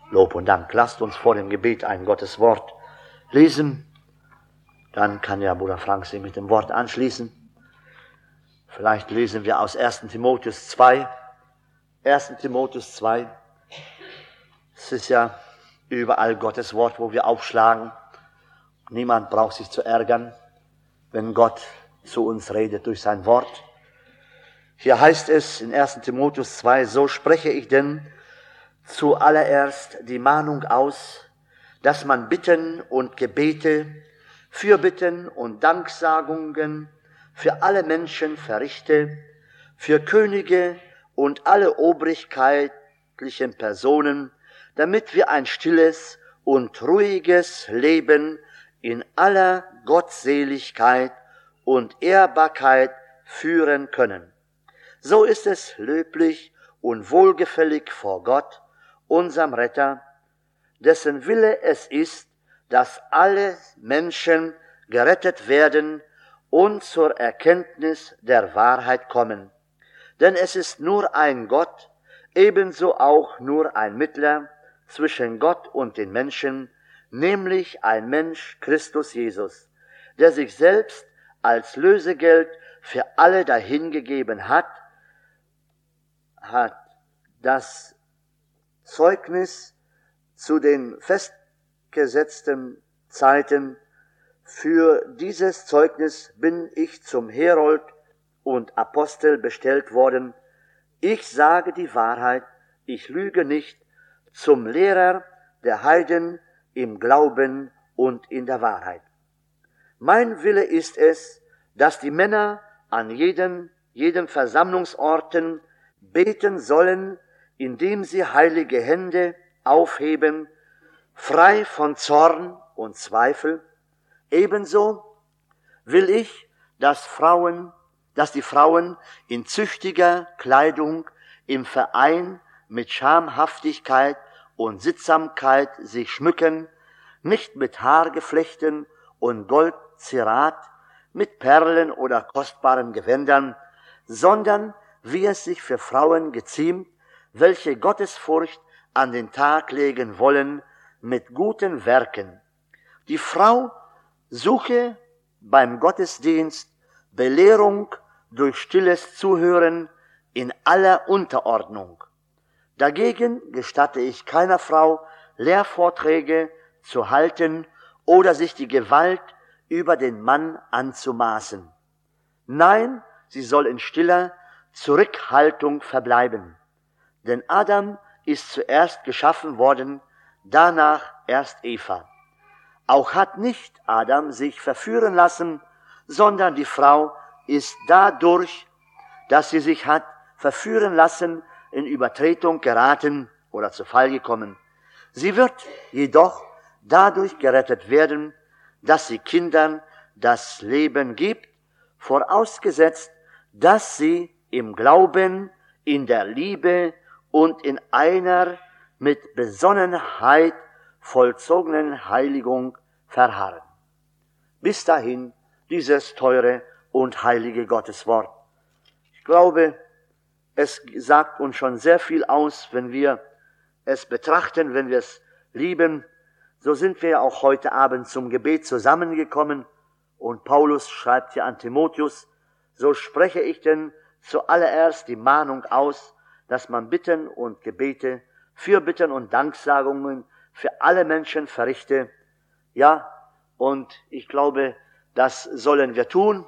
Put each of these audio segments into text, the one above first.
Lob und Dank. Lasst uns vor dem Gebet ein Gotteswort lesen. Dann kann ja Bruder Frank sich mit dem Wort anschließen. Vielleicht lesen wir aus 1. Timotheus 2. 1. Timotheus 2. Es ist ja überall Gottes Wort, wo wir aufschlagen. Niemand braucht sich zu ärgern, wenn Gott zu uns redet durch sein Wort. Hier heißt es in 1. Timotheus 2, so spreche ich denn zuallererst die Mahnung aus, dass man Bitten und Gebete, Fürbitten und Danksagungen für alle Menschen verrichte, für Könige und alle obrigkeitlichen Personen, damit wir ein stilles und ruhiges Leben in aller Gottseligkeit und Ehrbarkeit führen können. So ist es löblich und wohlgefällig vor Gott, unserem Retter, dessen Wille es ist, dass alle Menschen gerettet werden und zur Erkenntnis der Wahrheit kommen. Denn es ist nur ein Gott, ebenso auch nur ein Mittler zwischen Gott und den Menschen, nämlich ein Mensch, Christus Jesus, der sich selbst als Lösegeld für alle dahingegeben hat das Zeugnis zu den festgesetzten Zeiten. Für dieses Zeugnis bin ich zum Herold und Apostel bestellt worden. Ich sage die Wahrheit, ich lüge nicht, zum Lehrer der Heiden im Glauben und in der Wahrheit. Mein Wille ist es, dass die Männer an jedem Versammlungsorten beten sollen, indem sie heilige Hände aufheben, frei von Zorn und Zweifel. Ebenso will ich, dass die Frauen in züchtiger Kleidung im Verein mit Schamhaftigkeit und Sittsamkeit sich schmücken, nicht mit Haargeflechten und Goldzierat, mit Perlen oder kostbaren Gewändern, sondern wie es sich für Frauen geziemt, welche Gottesfurcht an den Tag legen wollen, mit guten Werken. Die Frau suche beim Gottesdienst Belehrung durch stilles Zuhören in aller Unterordnung. Dagegen gestatte ich keiner Frau, Lehrvorträge zu halten oder sich die Gewalt über den Mann anzumaßen. Nein, sie soll in stiller Zurückhaltung verbleiben. Denn Adam ist zuerst geschaffen worden, danach erst Eva. Auch hat nicht Adam sich verführen lassen, sondern die Frau ist dadurch, dass sie sich hat verführen lassen, in Übertretung geraten oder zu Fall gekommen. Sie wird jedoch dadurch gerettet werden, dass sie Kindern das Leben gibt, vorausgesetzt, dass sie im Glauben, in der Liebe und in einer mit Besonnenheit vollzogenen Heiligung verharren. Bis dahin dieses teure und heilige Gotteswort. Ich glaube, es sagt uns schon sehr viel aus, wenn wir es betrachten, wenn wir es lieben. So sind wir auch heute Abend zum Gebet zusammengekommen. Und Paulus schreibt hier an Timotheus, so spreche ich denn zuallererst die Mahnung aus, dass man Bitten und Gebete, Fürbitten und Danksagungen für alle Menschen verrichte. Ja, und ich glaube, das sollen wir tun.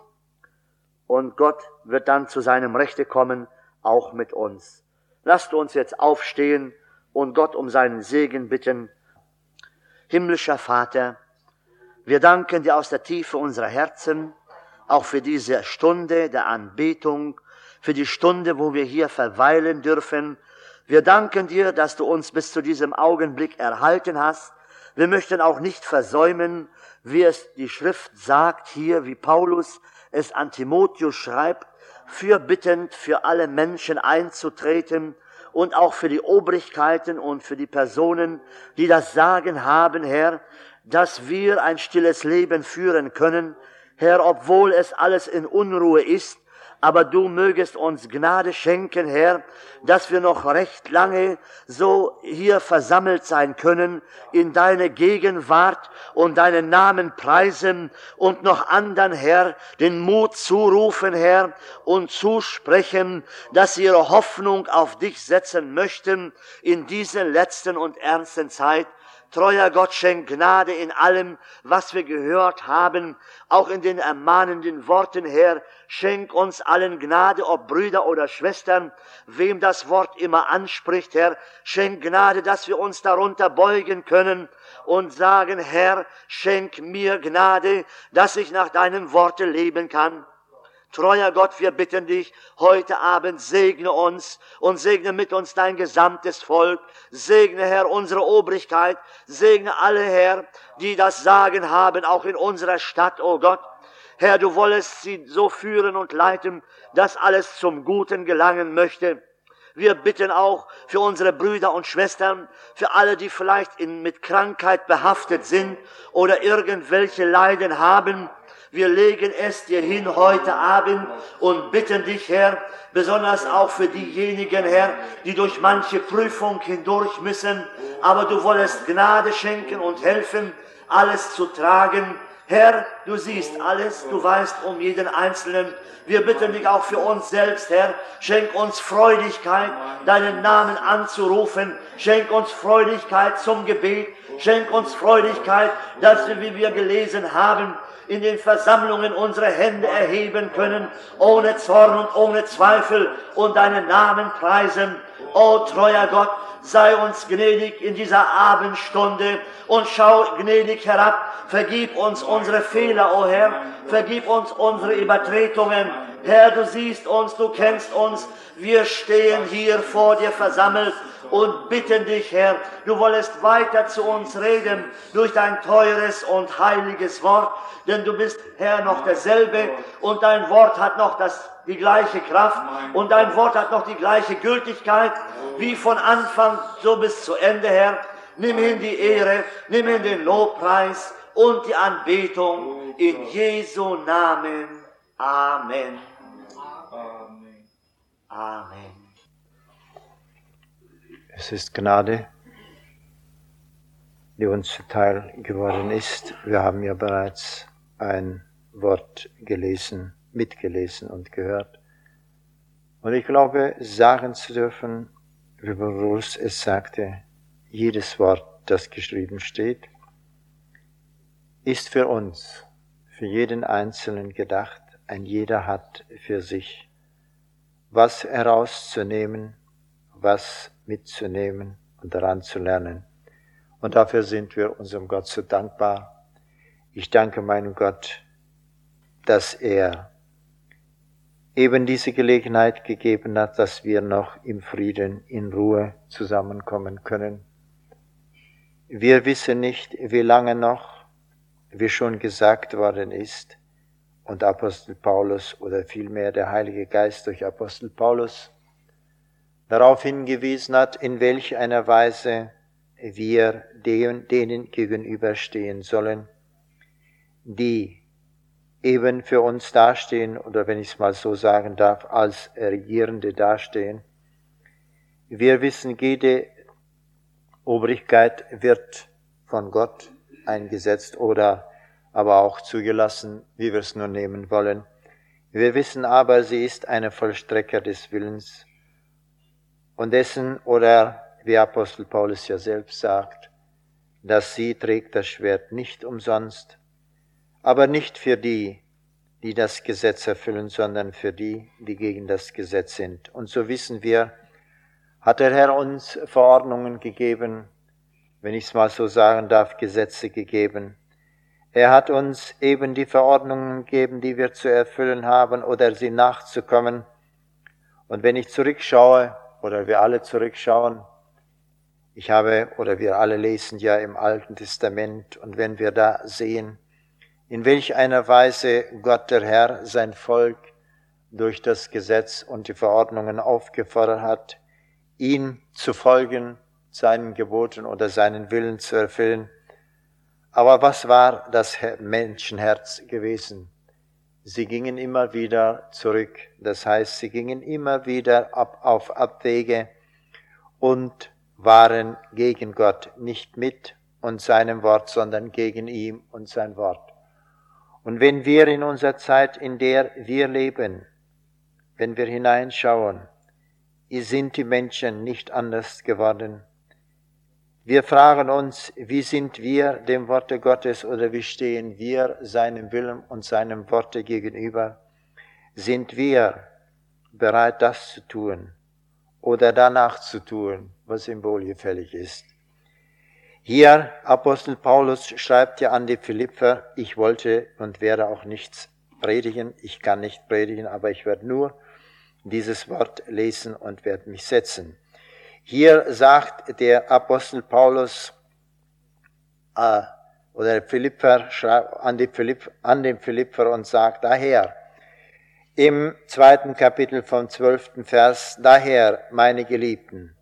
Und Gott wird dann zu seinem Rechte kommen, auch mit uns. Lasst uns jetzt aufstehen und Gott um seinen Segen bitten. Himmlischer Vater, wir danken dir aus der Tiefe unserer Herzen, auch für diese Stunde der Anbetung, für die Stunde, wo wir hier verweilen dürfen. Wir danken dir, dass du uns bis zu diesem Augenblick erhalten hast. Wir möchten auch nicht versäumen, wie es die Schrift sagt hier, wie Paulus es an Timotheus schreibt, fürbittend für alle Menschen einzutreten und auch für die Obrigkeiten und für die Personen, die das Sagen haben, Herr, dass wir ein stilles Leben führen können, Herr, obwohl es alles in Unruhe ist, aber du mögest uns Gnade schenken, Herr, dass wir noch recht lange so hier versammelt sein können, in deine Gegenwart und deinen Namen preisen und noch anderen, Herr, den Mut zurufen, Herr, und zusprechen, dass sie ihre Hoffnung auf dich setzen möchten in dieser letzten und ernsten Zeit. Treuer Gott, schenk Gnade in allem, was wir gehört haben, auch in den ermahnenden Worten, Herr. Schenk uns allen Gnade, ob Brüder oder Schwestern, wem das Wort immer anspricht, Herr. Schenk Gnade, dass wir uns darunter beugen können und sagen, Herr, schenk mir Gnade, dass ich nach deinem Worte leben kann. Treuer Gott, wir bitten dich, heute Abend segne uns und segne mit uns dein gesamtes Volk. Segne, Herr, unsere Obrigkeit. Segne alle, Herr, die das Sagen haben, auch in unserer Stadt, oh Gott. Herr, du wollest sie so führen und leiten, dass alles zum Guten gelangen möchte. Wir bitten auch für unsere Brüder und Schwestern, für alle, die vielleicht mit Krankheit behaftet sind oder irgendwelche Leiden haben. Wir legen es dir hin heute Abend und bitten dich, Herr, besonders auch für diejenigen, Herr, die durch manche Prüfung hindurch müssen, aber du wolltest Gnade schenken und helfen, alles zu tragen. Herr, du siehst alles, du weißt um jeden Einzelnen. Wir bitten dich auch für uns selbst, Herr, schenk uns Freudigkeit, deinen Namen anzurufen, schenk uns Freudigkeit zum Gebet, schenk uns Freudigkeit, dass wir, wie wir gelesen haben, in den Versammlungen unsere Hände erheben können, ohne Zorn und ohne Zweifel und deinen Namen preisen. O treuer Gott, sei uns gnädig in dieser Abendstunde und schau gnädig herab. Vergib uns unsere Fehler, o Herr, vergib uns unsere Übertretungen. Herr, du siehst uns, du kennst uns. Wir stehen hier vor dir versammelt und bitten dich, Herr, du wolltest weiter zu uns reden durch dein teures und heiliges Wort, denn du bist, Herr, noch derselbe und dein Wort hat noch die gleiche Kraft und dein Wort hat noch die gleiche Gültigkeit, wie von Anfang so bis zu Ende, Herr. Nimm hin die Ehre, nimm hin den Lobpreis und die Anbetung in Jesu Namen. Amen. Amen. Es ist Gnade, die uns zuteil geworden ist. Wir haben ja bereits ein Wort gelesen, mitgelesen und gehört. Und ich glaube, sagen zu dürfen, wie Paulus es sagte, jedes Wort, das geschrieben steht, ist für uns, für jeden Einzelnen gedacht. Ein jeder hat für sich was herauszunehmen, was mitzunehmen und daran zu lernen. Und dafür sind wir unserem Gott so dankbar. Ich danke meinem Gott, dass er eben diese Gelegenheit gegeben hat, dass wir noch im Frieden, in Ruhe zusammenkommen können. Wir wissen nicht, wie lange noch, wie schon gesagt worden ist, und Apostel Paulus oder vielmehr der Heilige Geist durch Apostel Paulus darauf hingewiesen hat, in welch einer Weise wir denen gegenüberstehen sollen, die eben für uns dastehen, oder wenn ich es mal so sagen darf, als Regierende dastehen. Wir wissen, jede Obrigkeit wird von Gott eingesetzt oder aber auch zugelassen, wie wir es nur nehmen wollen. Wir wissen aber, sie ist eine Vollstrecker des Willens und dessen, oder wie Apostel Paulus ja selbst sagt, dass sie trägt das Schwert nicht umsonst, aber nicht für die, die das Gesetz erfüllen, sondern für die, die gegen das Gesetz sind. Und so wissen wir, hat der Herr uns Verordnungen gegeben, wenn ich es mal so sagen darf, Gesetze gegeben. Er hat uns eben die Verordnungen gegeben, die wir zu erfüllen haben oder sie nachzukommen. Und wenn ich zurückschaue, oder wir alle zurückschauen, wir alle lesen ja im Alten Testament, und wenn wir da sehen, in welch einer Weise Gott der Herr sein Volk durch das Gesetz und die Verordnungen aufgefordert hat, ihn zu folgen, seinen Geboten oder seinen Willen zu erfüllen. Aber was war das Menschenherz gewesen? Sie gingen immer wieder zurück. Das heißt, sie gingen immer wieder auf Abwege und waren gegen Gott, nicht mit und seinem Wort, sondern gegen ihn und sein Wort. Und wenn wir in unserer Zeit, in der wir leben, wenn wir hineinschauen, sind die Menschen nicht anders geworden. Wir fragen uns, wie sind wir dem Worte Gottes oder wie stehen wir seinem Willen und seinem Worte gegenüber? Sind wir bereit, das zu tun oder danach zu tun, was ihm wohlgefällig ist? Hier, Apostel Paulus schreibt ja an die Philipper, ich wollte und werde auch nichts predigen, ich kann nicht predigen, aber ich werde nur dieses Wort lesen und werde mich setzen. Hier sagt der Apostel Paulus oder Philipper schreibt an den Philipper und sagt, daher, im 2. Kapitel vom 12. Vers, daher, meine Geliebten,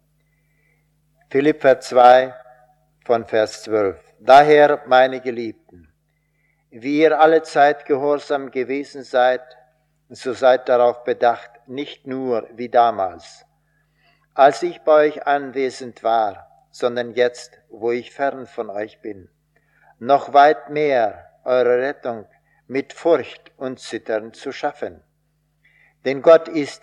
Philipper 2 von Vers 12, daher, meine Geliebten, wie ihr alle Zeit gehorsam gewesen seid, so seid darauf bedacht, nicht nur wie damals, als ich bei euch anwesend war, sondern jetzt, wo ich fern von euch bin, noch weit mehr eure Rettung mit Furcht und Zittern zu schaffen. Denn Gott ist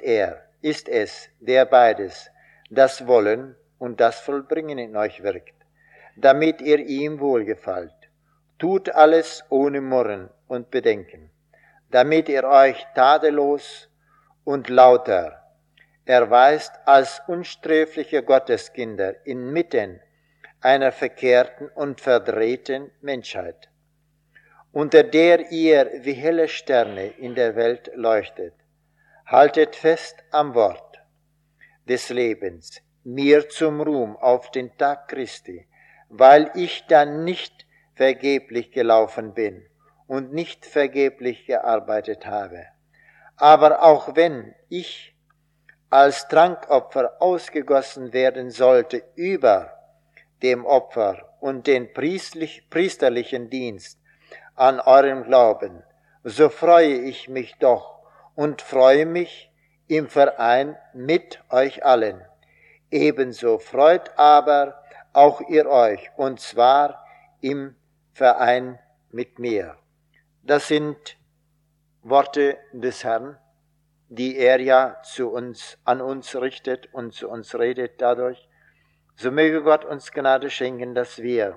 es, der beides, das Wollen und das Vollbringen in euch wirkt, damit ihr ihm wohlgefallt. Tut alles ohne Murren und Bedenken, damit ihr euch tadellos und lauter erweist als unsträfliche Gotteskinder inmitten einer verkehrten und verdrehten Menschheit, unter der ihr wie helle Sterne in der Welt leuchtet. Haltet fest am Wort des Lebens, mir zum Ruhm auf den Tag Christi, weil ich dann nicht vergeblich gelaufen bin und nicht vergeblich gearbeitet habe. Aber auch wenn ich als Trankopfer ausgegossen werden sollte über dem Opfer und den priesterlichen Dienst an eurem Glauben, so freue ich mich doch und freue mich im Verein mit euch allen. Ebenso freut aber auch ihr euch, und zwar im Verein mit mir. Das sind Worte des Herrn, die er ja an uns richtet und zu uns redet dadurch. So möge Gott uns Gnade schenken, dass wir,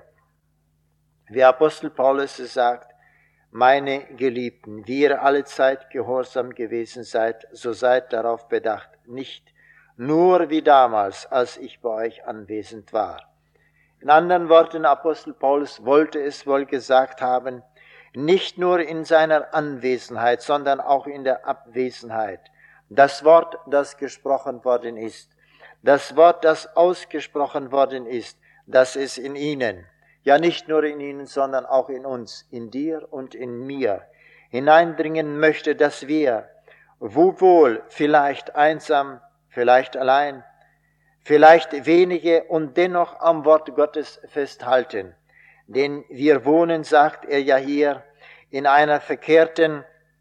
wie Apostel Paulus sagt, meine Geliebten, wie ihr alle Zeit gehorsam gewesen seid, so seid darauf bedacht, nicht nur wie damals, als ich bei euch anwesend war. In anderen Worten, Apostel Paulus wollte es wohl gesagt haben, nicht nur in seiner Anwesenheit, sondern auch in der Abwesenheit. Das Wort, das gesprochen worden ist, das Wort, das ausgesprochen worden ist, das ist in ihnen, ja nicht nur in ihnen, sondern auch in uns, in dir und in mir, hineindringen möchte, dass wir, wo wohl vielleicht einsam, vielleicht allein, vielleicht wenige und dennoch am Wort Gottes festhalten. Denn wir wohnen, sagt er ja hier, in einer verkehrten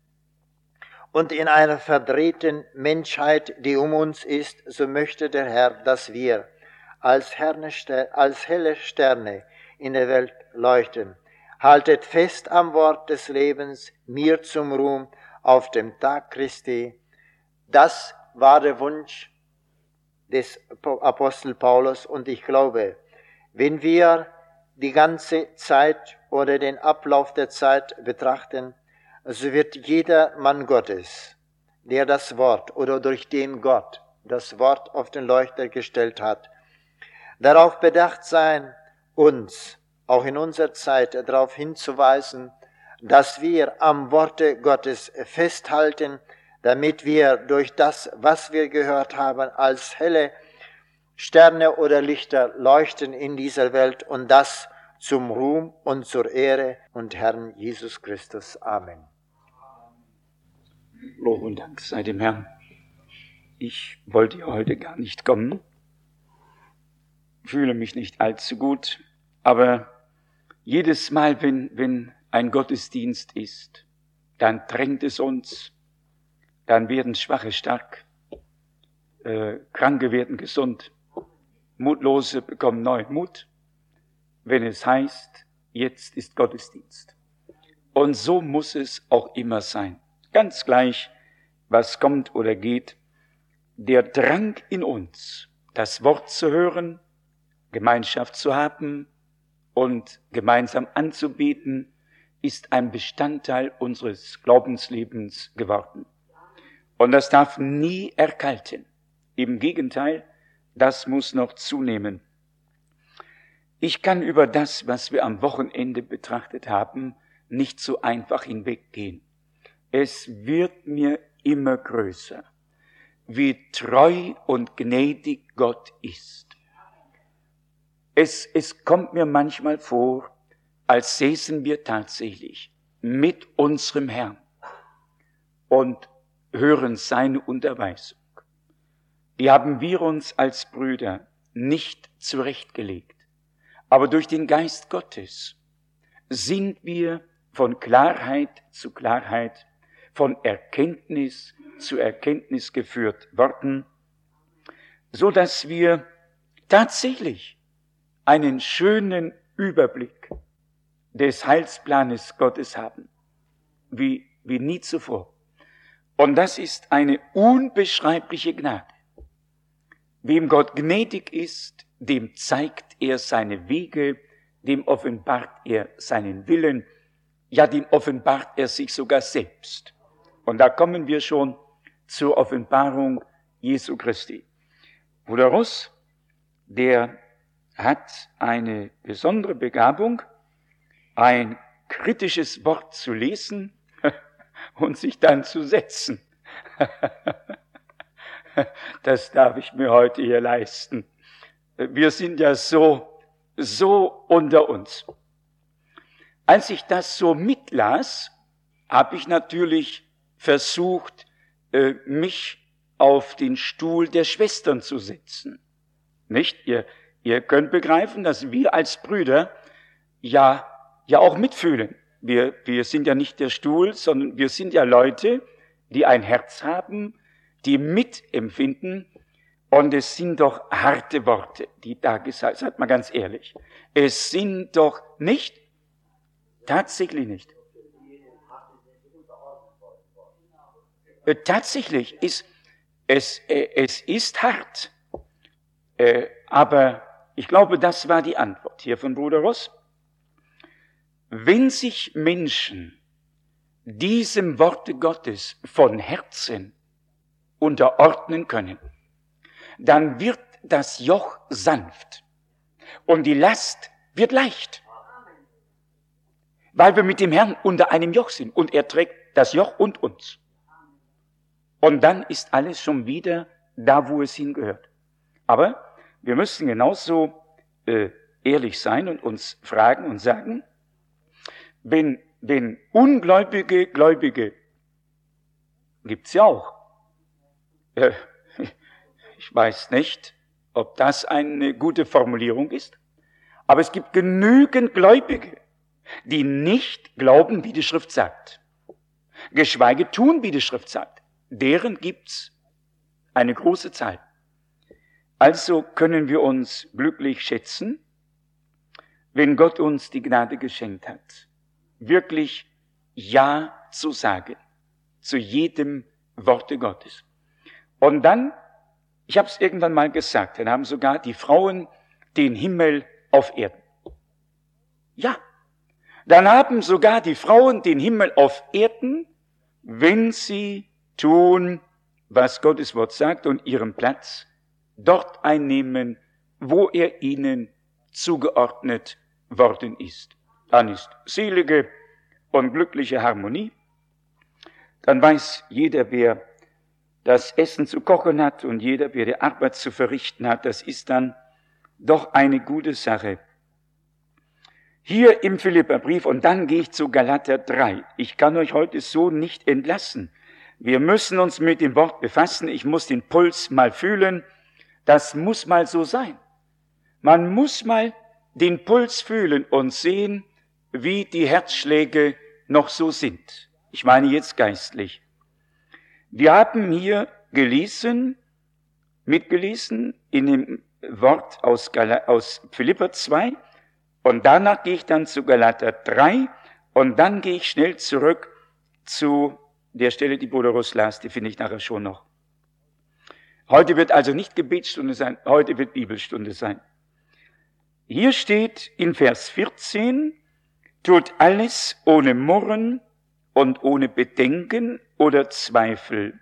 und in einer verdrehten Menschheit, die um uns ist, so möchte der Herr, dass wir als helle Sterne in der Welt leuchten. Haltet fest am Wort des Lebens, mir zum Ruhm auf dem Tag Christi. Das war der Wunsch des Apostel Paulus, und ich glaube, wenn wir die ganze Zeit oder den Ablauf der Zeit betrachten, so wird jeder Mann Gottes, der das Wort oder durch den Gott das Wort auf den Leuchter gestellt hat, darauf bedacht sein, uns auch in unserer Zeit darauf hinzuweisen, dass wir am Worte Gottes festhalten, damit wir durch das, was wir gehört haben, als helle Sterne oder Lichter leuchten in dieser Welt, und das zum Ruhm und zur Ehre und Herrn Jesus Christus. Amen. Lob und Dank sei dem Herrn. Ich wollte ja heute gar nicht kommen, fühle mich nicht allzu gut, aber jedes Mal, wenn ein Gottesdienst ist, dann drängt es uns, dann werden Schwache stark, Kranke werden gesund, Mutlose bekommen neuen Mut, wenn es heißt, jetzt ist Gottesdienst. Und so muss es auch immer sein. Ganz gleich, was kommt oder geht, der Drang in uns, das Wort zu hören, Gemeinschaft zu haben und gemeinsam anzubeten, ist ein Bestandteil unseres Glaubenslebens geworden. Und das darf nie erkalten. Im Gegenteil, das muss noch zunehmen. Ich kann über das, was wir am Wochenende betrachtet haben, nicht so einfach hinweggehen. Es wird mir immer größer, wie treu und gnädig Gott ist. Es kommt mir manchmal vor, als säßen wir tatsächlich mit unserem Herrn und hören seine Unterweisung. Die haben wir uns als Brüder nicht zurechtgelegt. Aber durch den Geist Gottes sind wir von Klarheit zu Klarheit, von Erkenntnis zu Erkenntnis geführt worden, so dass wir tatsächlich einen schönen Überblick des Heilsplanes Gottes haben, wie nie zuvor. Und das ist eine unbeschreibliche Gnade. Wem Gott gnädig ist, dem zeigt er seine Wege, dem offenbart er seinen Willen, ja, dem offenbart er sich sogar selbst. Und da kommen wir schon zur Offenbarung Jesu Christi. Bruder Russ, der hat eine besondere Begabung, ein kritisches Wort zu lesen und sich dann zu setzen. Das darf ich mir heute hier leisten. Wir sind ja so unter uns. Als ich das so mitlas, habe ich natürlich versucht, mich auf den Stuhl der Schwestern zu setzen. Nicht? Ihr könnt begreifen, dass wir als Brüder ja auch mitfühlen. Wir sind ja nicht der Stuhl, sondern wir sind ja Leute, die ein Herz haben, die mitempfinden. Und es sind doch harte Worte, die da gesagt, seid mal ganz ehrlich. Es sind doch nicht, tatsächlich nicht. Tatsächlich ist es ist hart. Aber ich glaube, das war die Antwort hier von Bruder Ross. Wenn sich Menschen diesem Worte Gottes von Herzen unterordnen können, dann wird das Joch sanft und die Last wird leicht, weil wir mit dem Herrn unter einem Joch sind und er trägt das Joch und uns. Und dann ist alles schon wieder da, wo es hingehört. Aber wir müssen genauso ehrlich sein und uns fragen und sagen, wenn ungläubige Gläubige, gibt's ja auch, ich weiß nicht, ob das eine gute Formulierung ist, aber es gibt genügend Gläubige, die nicht glauben, wie die Schrift sagt, geschweige tun, wie die Schrift sagt. Deren gibt's eine große Zahl. Also können wir uns glücklich schätzen, wenn Gott uns die Gnade geschenkt hat, wirklich Ja zu sagen zu jedem Worte Gottes. Und dann, ich habe es irgendwann mal gesagt, dann haben sogar die Frauen den Himmel auf Erden. Ja, dann haben sogar die Frauen den Himmel auf Erden, wenn sie tun, was Gottes Wort sagt und ihren Platz dort einnehmen, wo er ihnen zugeordnet worden ist. Dann ist selige und glückliche Harmonie. Dann weiß jeder, wer das Essen zu kochen hat und jeder, wer die Arbeit zu verrichten hat, das ist dann doch eine gute Sache. Hier im Philipperbrief, und dann gehe ich zu Galater 3. Ich kann euch heute so nicht entlassen. Wir müssen uns mit dem Wort befassen. Ich muss den Puls mal fühlen. Das muss mal so sein. Man muss mal den Puls fühlen und sehen, wie die Herzschläge noch so sind. Ich meine jetzt geistlich. Wir haben hier mitgelesen in dem Wort aus Philipper 2 und danach gehe ich dann zu Galater 3 und dann gehe ich schnell zurück zu der Stelle, die Bruder Russ las, die finde ich nachher schon noch. Heute wird also nicht Gebetsstunde sein, heute wird Bibelstunde sein. Hier steht in Vers 14, tut alles ohne Murren und ohne Bedenken oder Zweifel,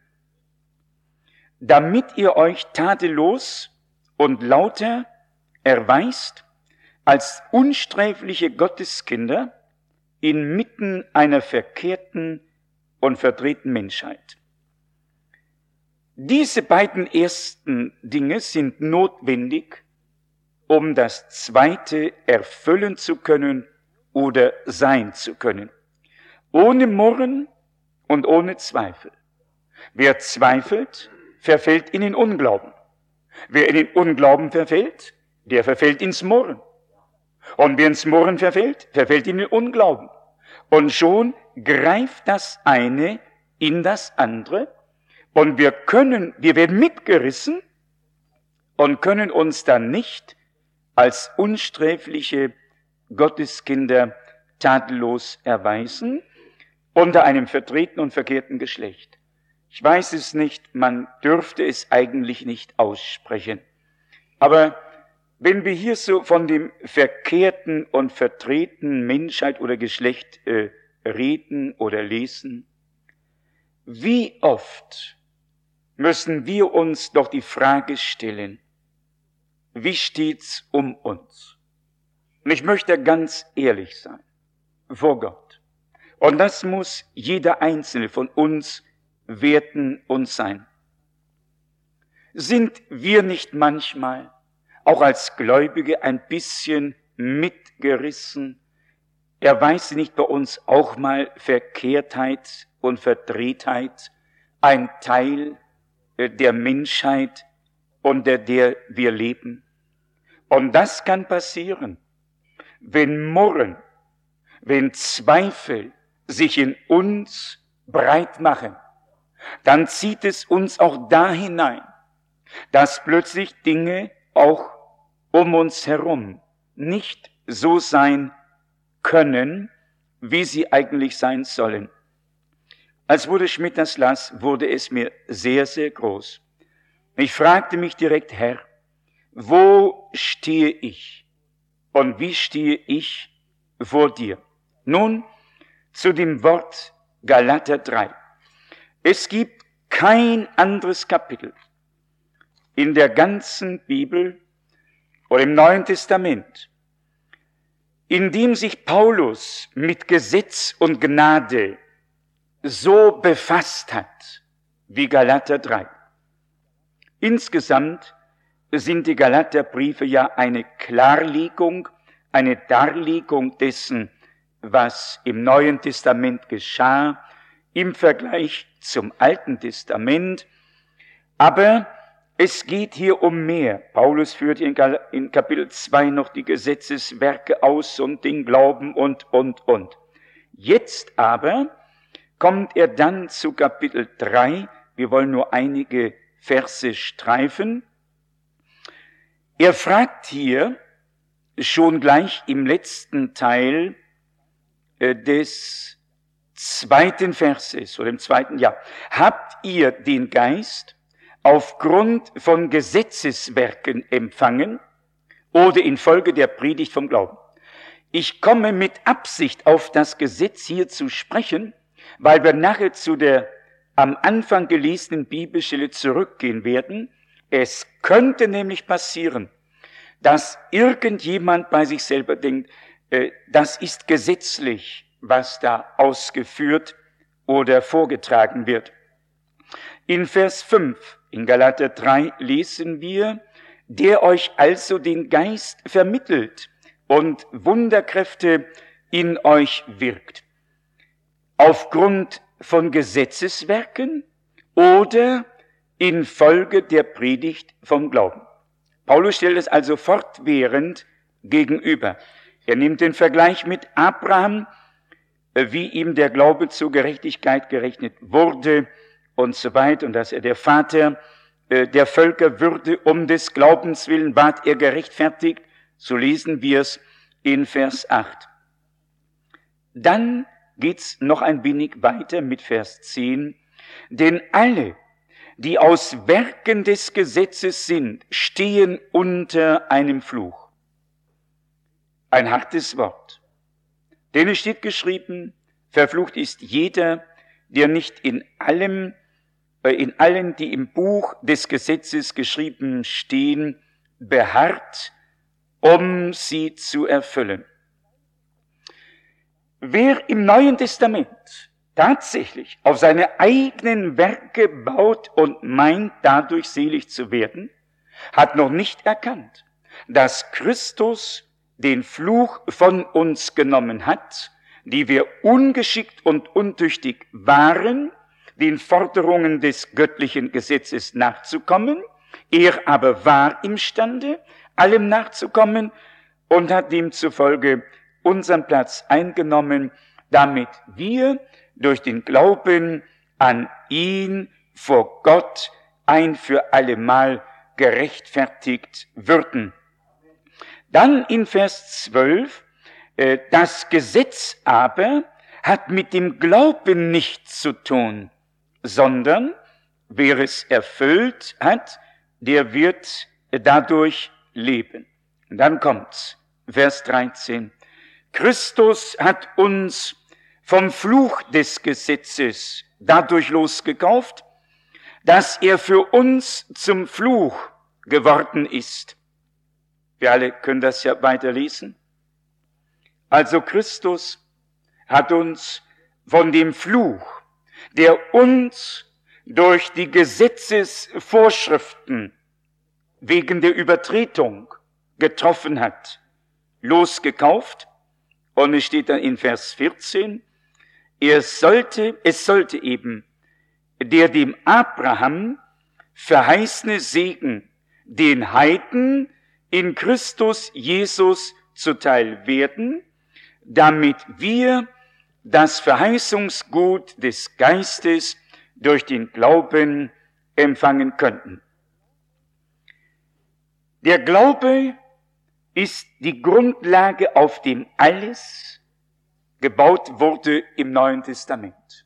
damit ihr euch tadellos und lauter erweist als unsträfliche Gotteskinder inmitten einer verkehrten und verdrehten Menschheit. Diese beiden ersten Dinge sind notwendig, um das zweite erfüllen zu können oder sein zu können. Ohne Murren und ohne Zweifel. Wer zweifelt, verfällt in den Unglauben. Wer in den Unglauben verfällt, der verfällt ins Murren. Und wer ins Murren verfällt, verfällt in den Unglauben. Und schon greift das eine in das andere. Und wir werden mitgerissen und können uns dann nicht als unsträfliche Gotteskinder tadellos erweisen unter einem verdrehten und verkehrten Geschlecht. Ich weiß es nicht, man dürfte es eigentlich nicht aussprechen. Aber wenn wir hier so von dem verkehrten und verdrehten Menschheit oder Geschlecht reden oder lesen, wie oft müssen wir uns doch die Frage stellen, wie steht's um uns? Und ich möchte ganz ehrlich sein, vor Gott. Und das muss jeder Einzelne von uns werten und sein. Sind wir nicht manchmal, auch als Gläubige, ein bisschen mitgerissen? Erweist nicht bei uns auch mal Verkehrtheit und Verdrehtheit ein Teil der Menschheit, unter der wir leben? Und das kann passieren, wenn Murren, wenn Zweifel sich in uns breit machen, dann zieht es uns auch da hinein, dass plötzlich Dinge auch um uns herum nicht so sein können, wie sie eigentlich sein sollen. Als Bruder Schmidt das las, wurde es mir sehr, sehr groß. Ich fragte mich direkt, Herr, wo stehe ich und wie stehe ich vor dir? Nun zu dem Wort Galater 3. Es gibt kein anderes Kapitel in der ganzen Bibel oder im Neuen Testament, in dem sich Paulus mit Gesetz und Gnade so befasst hat wie Galater 3. Insgesamt sind die Galaterbriefe ja eine Klarlegung, eine Darlegung dessen, was im Neuen Testament geschah, im Vergleich zum Alten Testament. Aber es geht hier um mehr. Paulus führt in Kapitel 2 noch die Gesetzeswerke aus und den Glauben und. Jetzt aber kommt er dann zu Kapitel 3. Wir wollen nur einige Verse streifen. Er fragt hier schon gleich im letzten Teil des zweiten Verses oder im zweiten Jahr. Habt ihr den Geist aufgrund von Gesetzeswerken empfangen oder infolge der Predigt vom Glauben? Ich komme mit Absicht auf das Gesetz hier zu sprechen, weil wir nachher zu der am Anfang gelesenen Bibelstelle zurückgehen werden. Es könnte nämlich passieren, dass irgendjemand bei sich selber denkt, das ist gesetzlich, was da ausgeführt oder vorgetragen wird. In Vers 5 in Galater 3 lesen wir, der euch also den Geist vermittelt und Wunderkräfte in euch wirkt. Aufgrund von Gesetzeswerken oder infolge der Predigt vom Glauben. Paulus stellt es also fortwährend gegenüber. Er nimmt den Vergleich mit Abraham, wie ihm der Glaube zur Gerechtigkeit gerechnet wurde und so weiter, und dass er der Vater der Völker würde, um des Glaubens willen ward er gerechtfertigt, so lesen wir es in Vers 8. Dann geht's noch ein wenig weiter mit Vers 10. Denn alle, die aus Werken des Gesetzes sind, stehen unter einem Fluch. Ein hartes Wort. Denn es steht geschrieben, verflucht ist jeder, der nicht in allen, die im Buch des Gesetzes geschrieben stehen, beharrt, um sie zu erfüllen. Wer im Neuen Testament tatsächlich auf seine eigenen Werke baut und meint, dadurch selig zu werden, hat noch nicht erkannt, dass Christus den Fluch von uns genommen hat, die wir ungeschickt und untüchtig waren, den Forderungen des göttlichen Gesetzes nachzukommen. Er aber war imstande, allem nachzukommen und hat demzufolge unseren Platz eingenommen, damit wir durch den Glauben an ihn vor Gott ein für allemal gerechtfertigt würden. Dann in Vers 12, das Gesetz aber hat mit dem Glauben nichts zu tun, sondern wer es erfüllt hat, der wird dadurch leben. Und dann kommt's, Vers 13. Christus hat uns vom Fluch des Gesetzes dadurch losgekauft, dass er für uns zum Fluch geworden ist. Wir alle können das ja weiterlesen. Also Christus hat uns von dem Fluch, der uns durch die Gesetzesvorschriften wegen der Übertretung getroffen hat, losgekauft. Und es steht dann in Vers 14, es sollte eben der dem Abraham verheißene Segen den Heiden in Christus Jesus zuteil werden, damit wir das Verheißungsgut des Geistes durch den Glauben empfangen könnten. Der Glaube ist die Grundlage, auf dem alles gebaut wurde im Neuen Testament.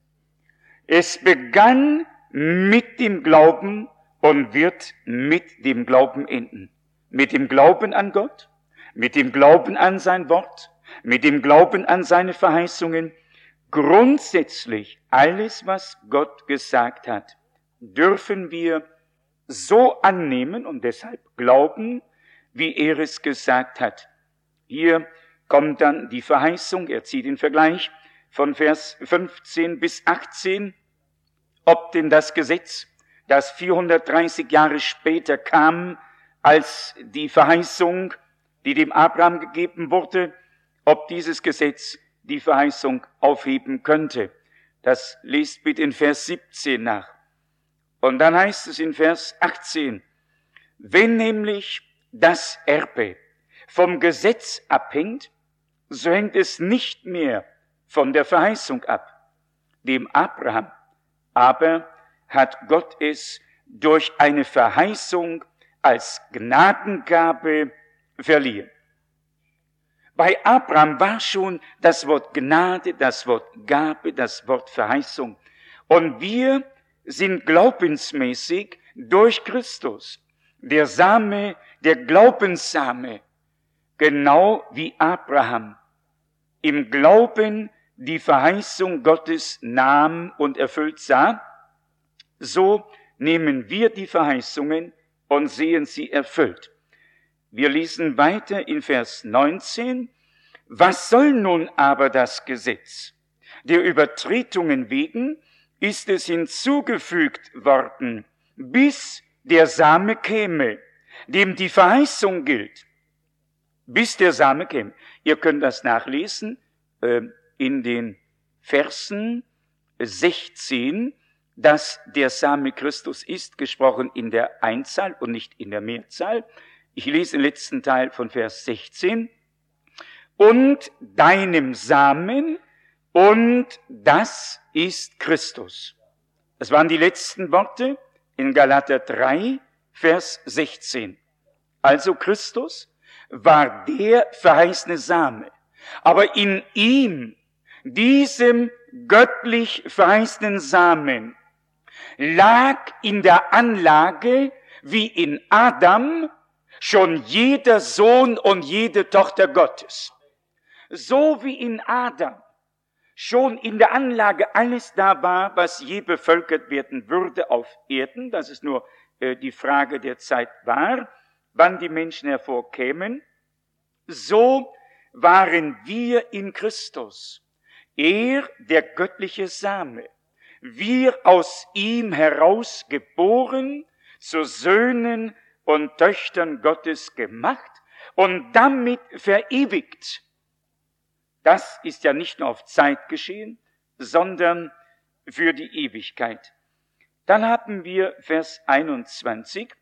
Es begann mit dem Glauben und wird mit dem Glauben enden. Mit dem Glauben an Gott, mit dem Glauben an sein Wort, mit dem Glauben an seine Verheißungen. Grundsätzlich alles, was Gott gesagt hat, dürfen wir so annehmen und deshalb glauben, wie er es gesagt hat. Hier kommt dann die Verheißung, er zieht den Vergleich von Vers 15 bis 18, ob denn das Gesetz, das 430 Jahre später kam, als die Verheißung, die dem Abraham gegeben wurde, ob dieses Gesetz die Verheißung aufheben könnte. Das lest bitte in Vers 17 nach. Und dann heißt es in Vers 18, wenn nämlich das Erbe vom Gesetz abhängt, so hängt es nicht mehr von der Verheißung ab. Dem Abraham aber hat Gott es durch eine Verheißung als Gnadengabe verliehen. Bei Abraham war schon das Wort Gnade, das Wort Gabe, das Wort Verheißung. Und wir sind glaubensmäßig durch Christus, der Same, der Glaubenssame, genau wie Abraham, im Glauben die Verheißung Gottes nahm und erfüllt sah, so nehmen wir die Verheißungen und sehen sie erfüllt. Wir lesen weiter in Vers 19. Was soll nun aber das Gesetz? Der Übertretungen wegen ist es hinzugefügt worden, bis der Same käme, dem die Verheißung gilt. Bis der Same käme. Ihr könnt das nachlesen in den Versen 16, dass der Same Christus ist, gesprochen in der Einzahl und nicht in der Mehrzahl. Ich lese den letzten Teil von Vers 16. Und deinem Samen und das ist Christus. Das waren die letzten Worte in Galater 3, Vers 16. Also Christus war der verheißene Same. Aber in ihm, diesem göttlich verheißenen Samen, lag in der Anlage, wie in Adam, schon jeder Sohn und jede Tochter Gottes. So wie in Adam schon in der Anlage alles da war, was je bevölkert werden würde auf Erden, dass es nur die Frage der Zeit war, wann die Menschen hervorkämen, so waren wir in Christus. Er, der göttliche Same, wir aus ihm heraus geboren, zu Söhnen und Töchtern Gottes gemacht und damit verewigt. Das ist ja nicht nur auf Zeit geschehen, sondern für die Ewigkeit. Dann haben wir Vers 21,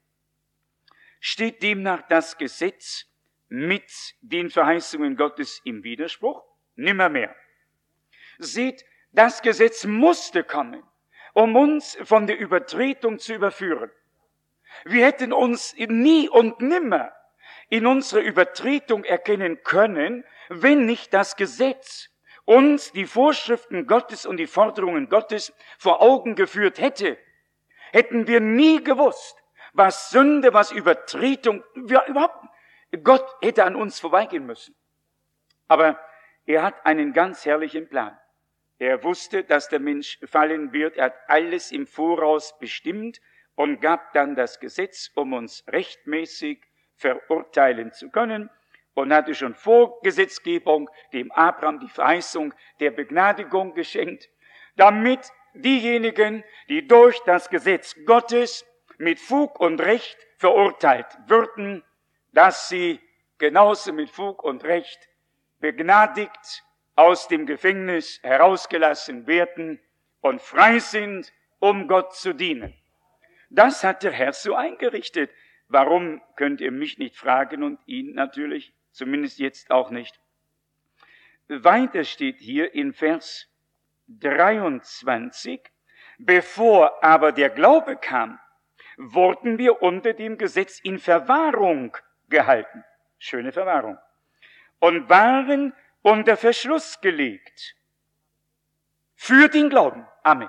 steht demnach das Gesetz mit den Verheißungen Gottes im Widerspruch? Nimmermehr. Seht, das Gesetz musste kommen, um uns von der Übertretung zu überführen. Wir hätten uns nie und nimmer in unserer Übertretung erkennen können, wenn nicht das Gesetz uns die Vorschriften Gottes und die Forderungen Gottes vor Augen geführt hätte. Hätten wir nie gewusst, was Sünde, was Übertretung, Gott hätte an uns vorbeigehen müssen. Aber er hat einen ganz herrlichen Plan. Er wusste, dass der Mensch fallen wird. Er hat alles im Voraus bestimmt und gab dann das Gesetz, um uns rechtmäßig verurteilen zu können, und hatte schon vor Gesetzgebung dem Abraham die Verheißung der Begnadigung geschenkt, damit diejenigen, die durch das Gesetz Gottes mit Fug und Recht verurteilt würden, dass sie genauso mit Fug und Recht begnadigt aus dem Gefängnis herausgelassen werden und frei sind, um Gott zu dienen. Das hat der Herr so eingerichtet. Warum, könnt ihr mich nicht fragen und ihn natürlich, zumindest jetzt auch nicht. Weiter steht hier in Vers 23, bevor aber der Glaube kam, wurden wir unter dem Gesetz in Verwahrung gehalten. Schöne Verwahrung. Und waren unter Verschluss gelegt. Für den Glauben. Amen.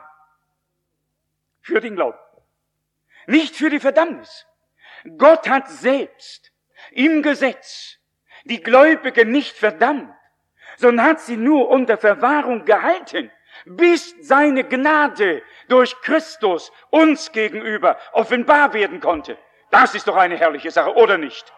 Für den Glauben. Nicht für die Verdammnis. Gott hat selbst im Gesetz die Gläubigen nicht verdammt, sondern hat sie nur unter Verwahrung gehalten, bis seine Gnade durch Christus uns gegenüber offenbar werden konnte. Das ist doch eine herrliche Sache, oder nicht?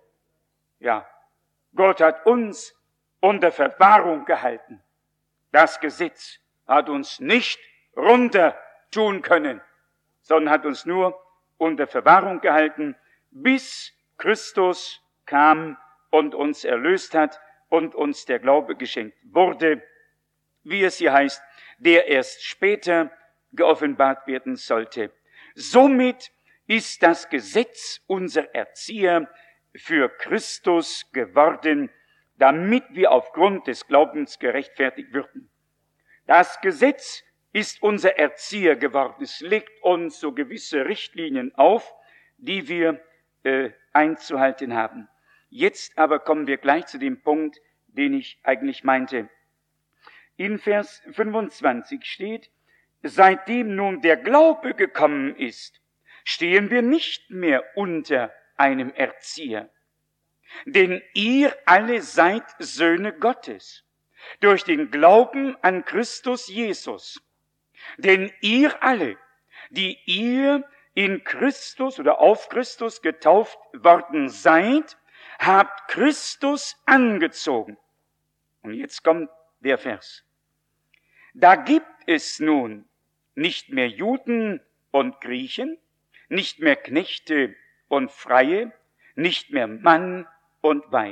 Ja, Gott hat uns unter Verwahrung gehalten. Das Gesetz hat uns nicht runter tun können, sondern hat uns nur unter Verwahrung gehalten, bis Christus kam und uns erlöst hat und uns der Glaube geschenkt wurde, wie es hier heißt, der erst später geoffenbart werden sollte. Somit ist das Gesetz unser Erzieher für Christus geworden, damit wir aufgrund des Glaubens gerechtfertigt würden. Das Gesetz ist unser Erzieher geworden. Es legt uns so gewisse Richtlinien auf, die wir einzuhalten haben. Jetzt aber kommen wir gleich zu dem Punkt, den ich eigentlich meinte. In Vers 25 steht, seitdem nun der Glaube gekommen ist, stehen wir nicht mehr unter einem Erzieher. Denn ihr alle seid Söhne Gottes, durch den Glauben an Christus Jesus. Denn ihr alle, die ihr in Christus oder auf Christus getauft worden seid, habt Christus angezogen. Und jetzt kommt der Vers. Da gibt es nun nicht mehr Juden und Griechen, nicht mehr Knechte und Freie, nicht mehr Mann und Weib.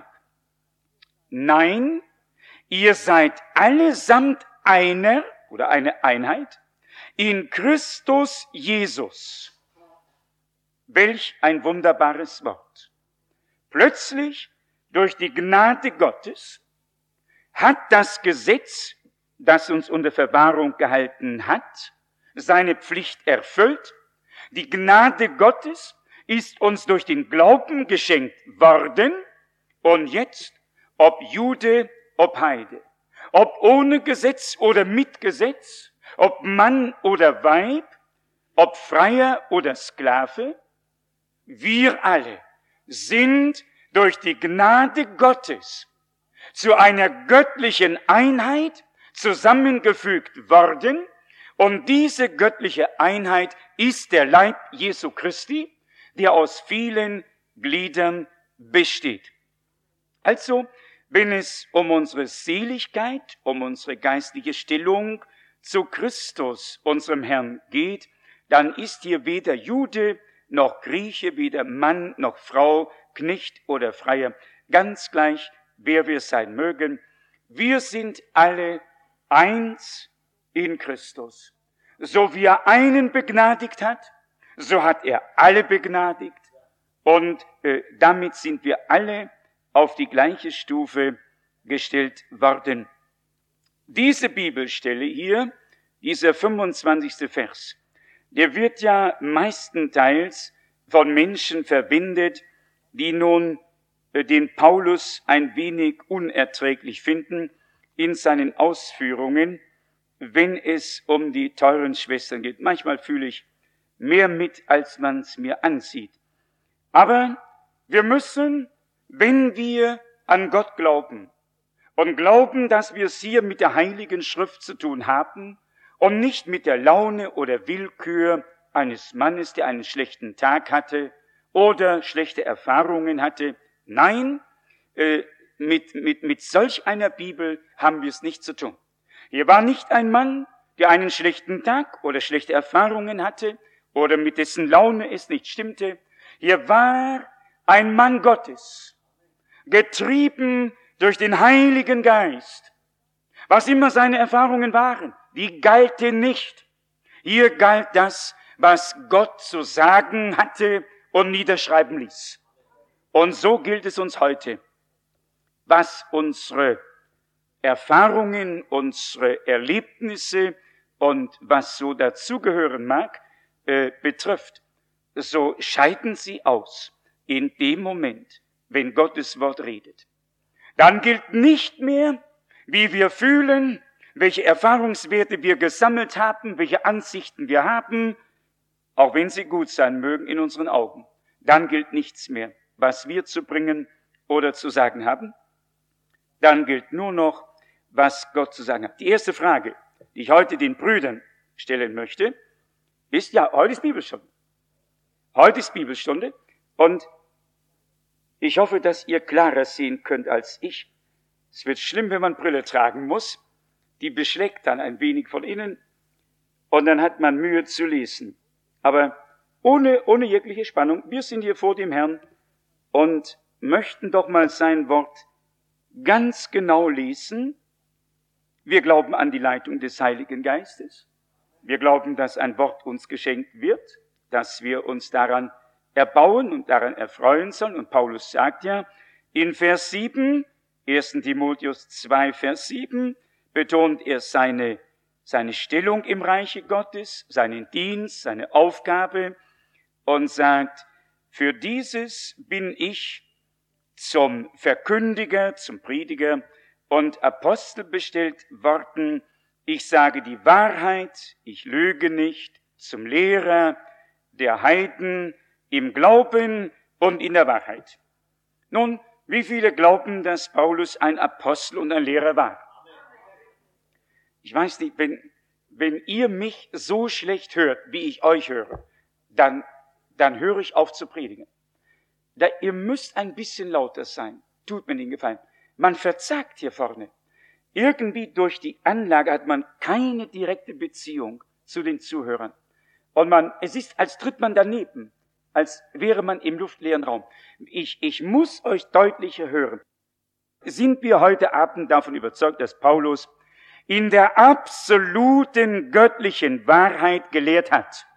Nein, ihr seid allesamt einer oder eine Einheit in Christus Jesus. Welch ein wunderbares Wort. Plötzlich, durch die Gnade Gottes, hat das Gesetz das uns unter Verwahrung gehalten hat, seine Pflicht erfüllt. Die Gnade Gottes ist uns durch den Glauben geschenkt worden. Und jetzt, ob Jude, ob Heide, ob ohne Gesetz oder mit Gesetz, ob Mann oder Weib, ob Freier oder Sklave, wir alle sind durch die Gnade Gottes zu einer göttlichen Einheit zusammengefügt worden, und diese göttliche Einheit ist der Leib Jesu Christi, der aus vielen Gliedern besteht. Also, wenn es um unsere Seligkeit, um unsere geistliche Stellung zu Christus, unserem Herrn, geht, dann ist hier weder Jude noch Grieche, weder Mann noch Frau, Knecht oder Freier, ganz gleich, wer wir sein mögen. Wir sind alle eins in Christus. So wie er einen begnadigt hat, so hat er alle begnadigt. Und damit sind wir alle auf die gleiche Stufe gestellt worden. Diese Bibelstelle hier, dieser 25. Vers, der wird ja meistenteils von Menschen verwendet, die nun den Paulus ein wenig unerträglich finden in seinen Ausführungen, wenn es um die teuren Schwestern geht. Manchmal fühle ich mehr mit, als man es mir ansieht. Aber wir müssen, wenn wir an Gott glauben und glauben, dass wir es hier mit der Heiligen Schrift zu tun haben und nicht mit der Laune oder Willkür eines Mannes, der einen schlechten Tag hatte oder schlechte Erfahrungen hatte. Nein, mit solch einer Bibel haben wir es nicht zu tun. Hier war nicht ein Mann, der einen schlechten Tag oder schlechte Erfahrungen hatte oder mit dessen Laune es nicht stimmte. Hier war ein Mann Gottes, getrieben durch den Heiligen Geist. Was immer seine Erfahrungen waren, die galten nicht. Hier galt das, was Gott zu sagen hatte und niederschreiben ließ. Und so gilt es uns heute, was unsere Erfahrungen, unsere Erlebnisse und was so dazugehören mag, betrifft. So scheiden sie aus in dem Moment, wenn Gottes Wort redet. Dann gilt nicht mehr, wie wir fühlen, welche Erfahrungswerte wir gesammelt haben, welche Ansichten wir haben, auch wenn sie gut sein mögen in unseren Augen. Dann gilt nichts mehr, was wir zu bringen oder zu sagen haben. Dann gilt nur noch, was Gott zu sagen hat. Die erste Frage, die ich heute den Brüdern stellen möchte, ist, ja, heute ist Bibelstunde. Heute ist Bibelstunde und ich hoffe, dass ihr klarer sehen könnt als ich. Es wird schlimm, wenn man Brille tragen muss. Die beschlägt dann ein wenig von innen und dann hat man Mühe zu lesen. Aber ohne jegliche Spannung, wir sind hier vor dem Herrn und möchten doch mal sein Wort ganz genau lesen. Wir glauben an die Leitung des Heiligen Geistes. Wir glauben, dass ein Wort uns geschenkt wird, dass wir uns daran erbauen und daran erfreuen sollen. Und Paulus sagt ja in Vers 7, 1. Timotheus 2, Vers 7, betont er seine Stellung im Reiche Gottes, seinen Dienst, seine Aufgabe und sagt, für dieses bin ich zum Verkündiger, zum Prediger und Apostel bestellt worden. Ich sage die Wahrheit, ich lüge nicht, zum Lehrer der Heiden im Glauben und in der Wahrheit. Nun, wie viele glauben, dass Paulus ein Apostel und ein Lehrer war? Ich weiß nicht, wenn ihr mich so schlecht hört, wie ich euch höre, dann höre ich auf zu predigen. Ihr müsst ein bisschen lauter sein. Tut mir den Gefallen. Man verzagt hier vorne. Irgendwie durch die Anlage hat man keine direkte Beziehung zu den Zuhörern. Und es ist, als tritt man daneben, als wäre man im luftleeren Raum. Ich muss euch deutlicher hören. Sind wir heute Abend davon überzeugt, dass Paulus in der absoluten göttlichen Wahrheit gelehrt hat?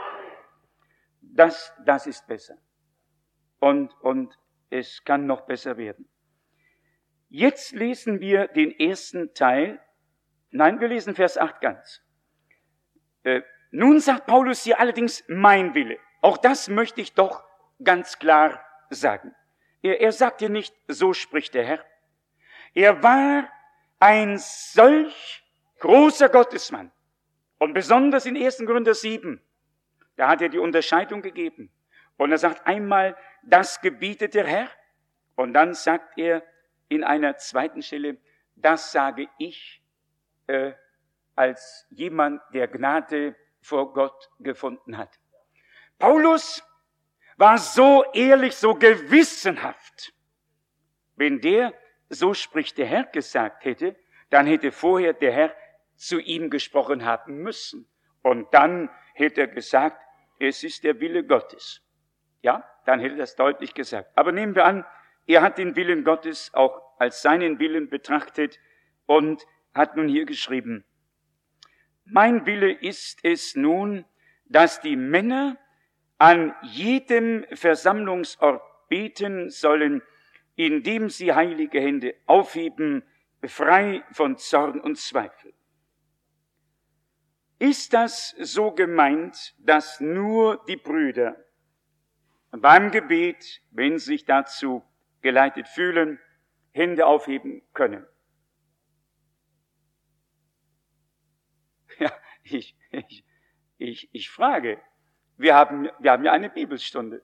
Das ist besser. Und es kann noch besser werden. Jetzt lesen wir den ersten Teil Nein, wir lesen Vers 8 ganz. Nun sagt Paulus hier allerdings mein Wille. Auch das möchte ich doch ganz klar sagen. Er sagt hier nicht, so spricht der Herr. Er war ein solch großer Gottesmann. Und besonders in 1. Korinther 7, da hat er die Unterscheidung gegeben. Und er sagt einmal, das gebietet der Herr. Und dann sagt er in einer zweiten Stelle, das sage ich als jemand, der Gnade vor Gott gefunden hat. Paulus war so ehrlich, so gewissenhaft. Wenn der, so spricht der Herr, gesagt hätte, dann hätte vorher der Herr zu ihm gesprochen haben müssen. Und dann hätte er gesagt, es ist der Wille Gottes. Ja, dann hätte er das deutlich gesagt. Aber nehmen wir an, er hat den Willen Gottes auch als seinen Willen betrachtet und hat nun hier geschrieben, mein Wille ist es nun, dass die Männer an jedem Versammlungsort beten sollen, indem sie heilige Hände aufheben, frei von Zorn und Zweifel. Ist das so gemeint, dass nur die Brüder beim Gebet, wenn sie sich dazu geleitet fühlen, Hände aufheben können? Ja, ich frage, wir haben ja eine Bibelstunde,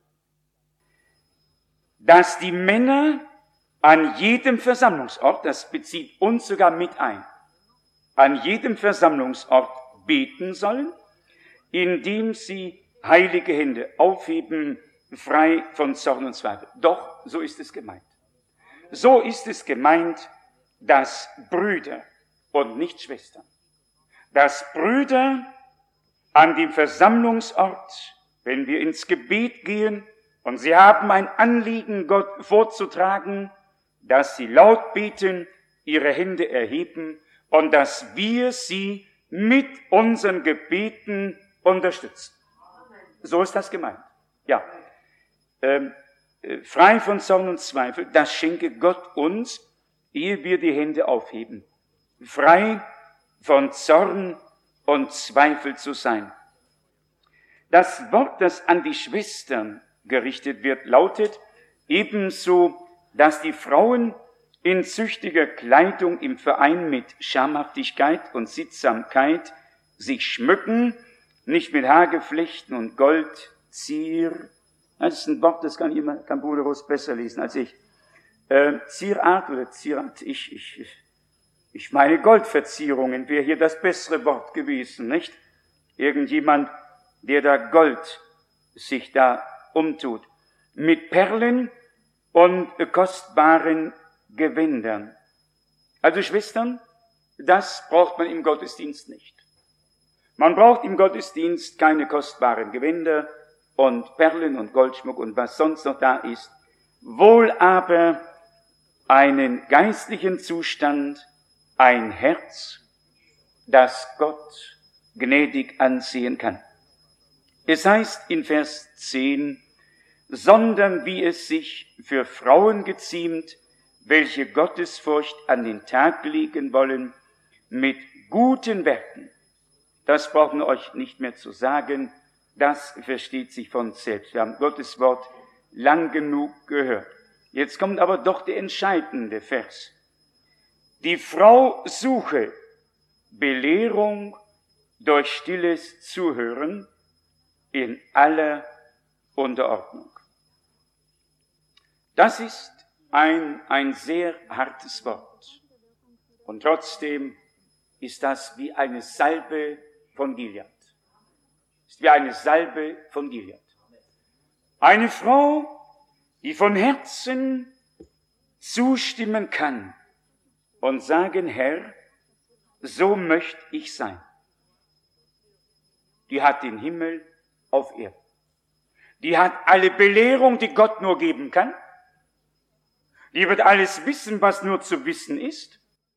dass die Männer an jedem Versammlungsort, das bezieht uns sogar mit ein, an jedem Versammlungsort beten sollen, indem sie heilige Hände aufheben, frei von Zorn und Zweifel. Doch, so ist es gemeint. So ist es gemeint, dass Brüder und nicht Schwestern, dass Brüder an dem Versammlungsort, wenn wir ins Gebet gehen und sie haben ein Anliegen, Gott vorzutragen, dass sie laut beten, ihre Hände erheben und dass wir sie mit unseren Gebeten unterstützen. So ist das gemeint. Ja. Frei von Zorn und Zweifel, das schenke Gott uns, ehe wir die Hände aufheben. Frei von Zorn und Zweifel zu sein. Das Wort, das an die Schwestern gerichtet wird, lautet ebenso, dass die Frauen in züchtiger Kleidung im Verein mit Schamhaftigkeit und Sittsamkeit sich schmücken, nicht mit Haargeflechten und Gold, Zier. Das ist ein Wort, das kann Bruder Russ besser lesen als ich. Zierart oder Zierat, ich meine Goldverzierungen wäre hier das bessere Wort gewesen, nicht? Irgendjemand, der da Gold sich da umtut. Mit Perlen und kostbaren Gewändern. Also Schwestern, das braucht man im Gottesdienst nicht. Man braucht im Gottesdienst keine kostbaren Gewänder und Perlen und Goldschmuck und was sonst noch da ist. Wohl aber einen geistlichen Zustand, ein Herz, das Gott gnädig ansehen kann. Es heißt in Vers 10, sondern wie es sich für Frauen geziemt, welche Gottesfurcht an den Tag legen wollen, mit guten Werken. Das brauchen wir euch nicht mehr zu sagen, das versteht sich von selbst. Wir haben Gottes Wort lang genug gehört. Jetzt kommt aber doch der entscheidende Vers. Die Frau suche Belehrung durch stilles Zuhören in aller Unterordnung. Das ist ein sehr hartes Wort. Und trotzdem ist das wie eine Salbe von Gilead. Ist wie eine Salbe von Gilead. Eine Frau, die von Herzen zustimmen kann und sagen, Herr, so möchte ich sein. Die hat den Himmel auf Erden. Die hat alle Belehrung, die Gott nur geben kann. Die wird alles wissen, was nur zu wissen ist.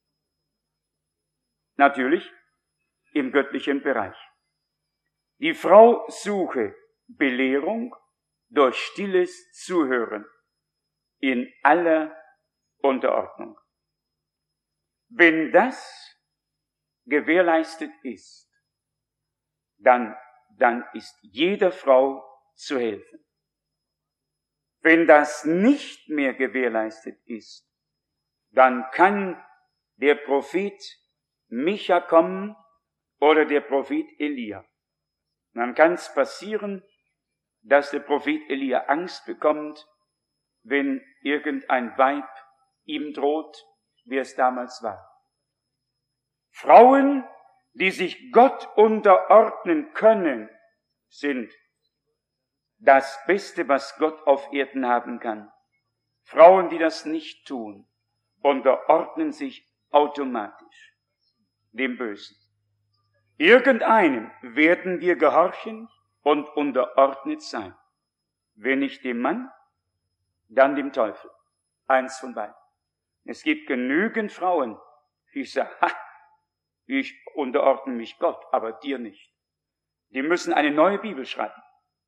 Natürlich im göttlichen Bereich. Die Frau suche Belehrung durch stilles Zuhören in aller Unterordnung. Wenn das gewährleistet ist, dann ist jeder Frau zu helfen. Wenn das nicht mehr gewährleistet ist, dann kann der Prophet Micha kommen oder der Prophet Elia. Dann kann es passieren, dass der Prophet Elia Angst bekommt, wenn irgendein Weib ihm droht, wie es damals war. Frauen, die sich Gott unterordnen können, sind das Beste, was Gott auf Erden haben kann. Frauen, die das nicht tun, unterordnen sich automatisch dem Bösen. Irgendeinem werden wir gehorchen und unterordnet sein. Wenn nicht dem Mann, dann dem Teufel. Eins von beiden. Es gibt genügend Frauen, die sagen, ich unterordne mich Gott, aber dir nicht. Die müssen eine neue Bibel schreiben.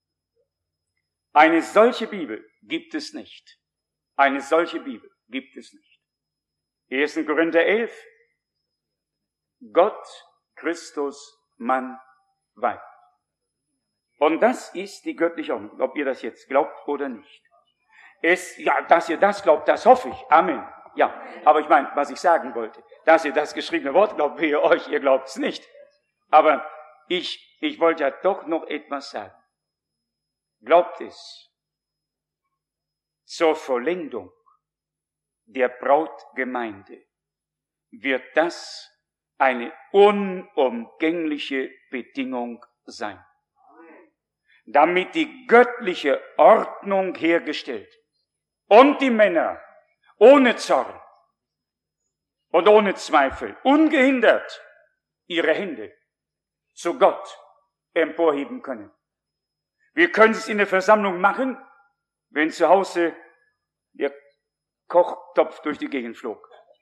Eine solche Bibel gibt es nicht. Eine solche Bibel gibt es nicht. 1. Korinther 11. Gott, Christus, Mann, Weib. Und das ist die göttliche Ordnung, ob ihr das jetzt glaubt oder nicht. Dass ihr das glaubt, das hoffe ich. Amen. Ja, aber ich meine, was ich sagen wollte, dass ihr das geschriebene Wort glaubt, wehe euch, ihr glaubt es nicht. Aber ich wollte ja doch noch etwas sagen. Glaubt es, zur Vollendung der Brautgemeinde wird das eine unumgängliche Bedingung sein, damit die göttliche Ordnung hergestellt und die Männer ohne Zorn und ohne Zweifel, ungehindert ihre Hände zu Gott emporheben können. Wir können es in der Versammlung machen, wenn zu Hause der Kochtopf durch die Gegend flog.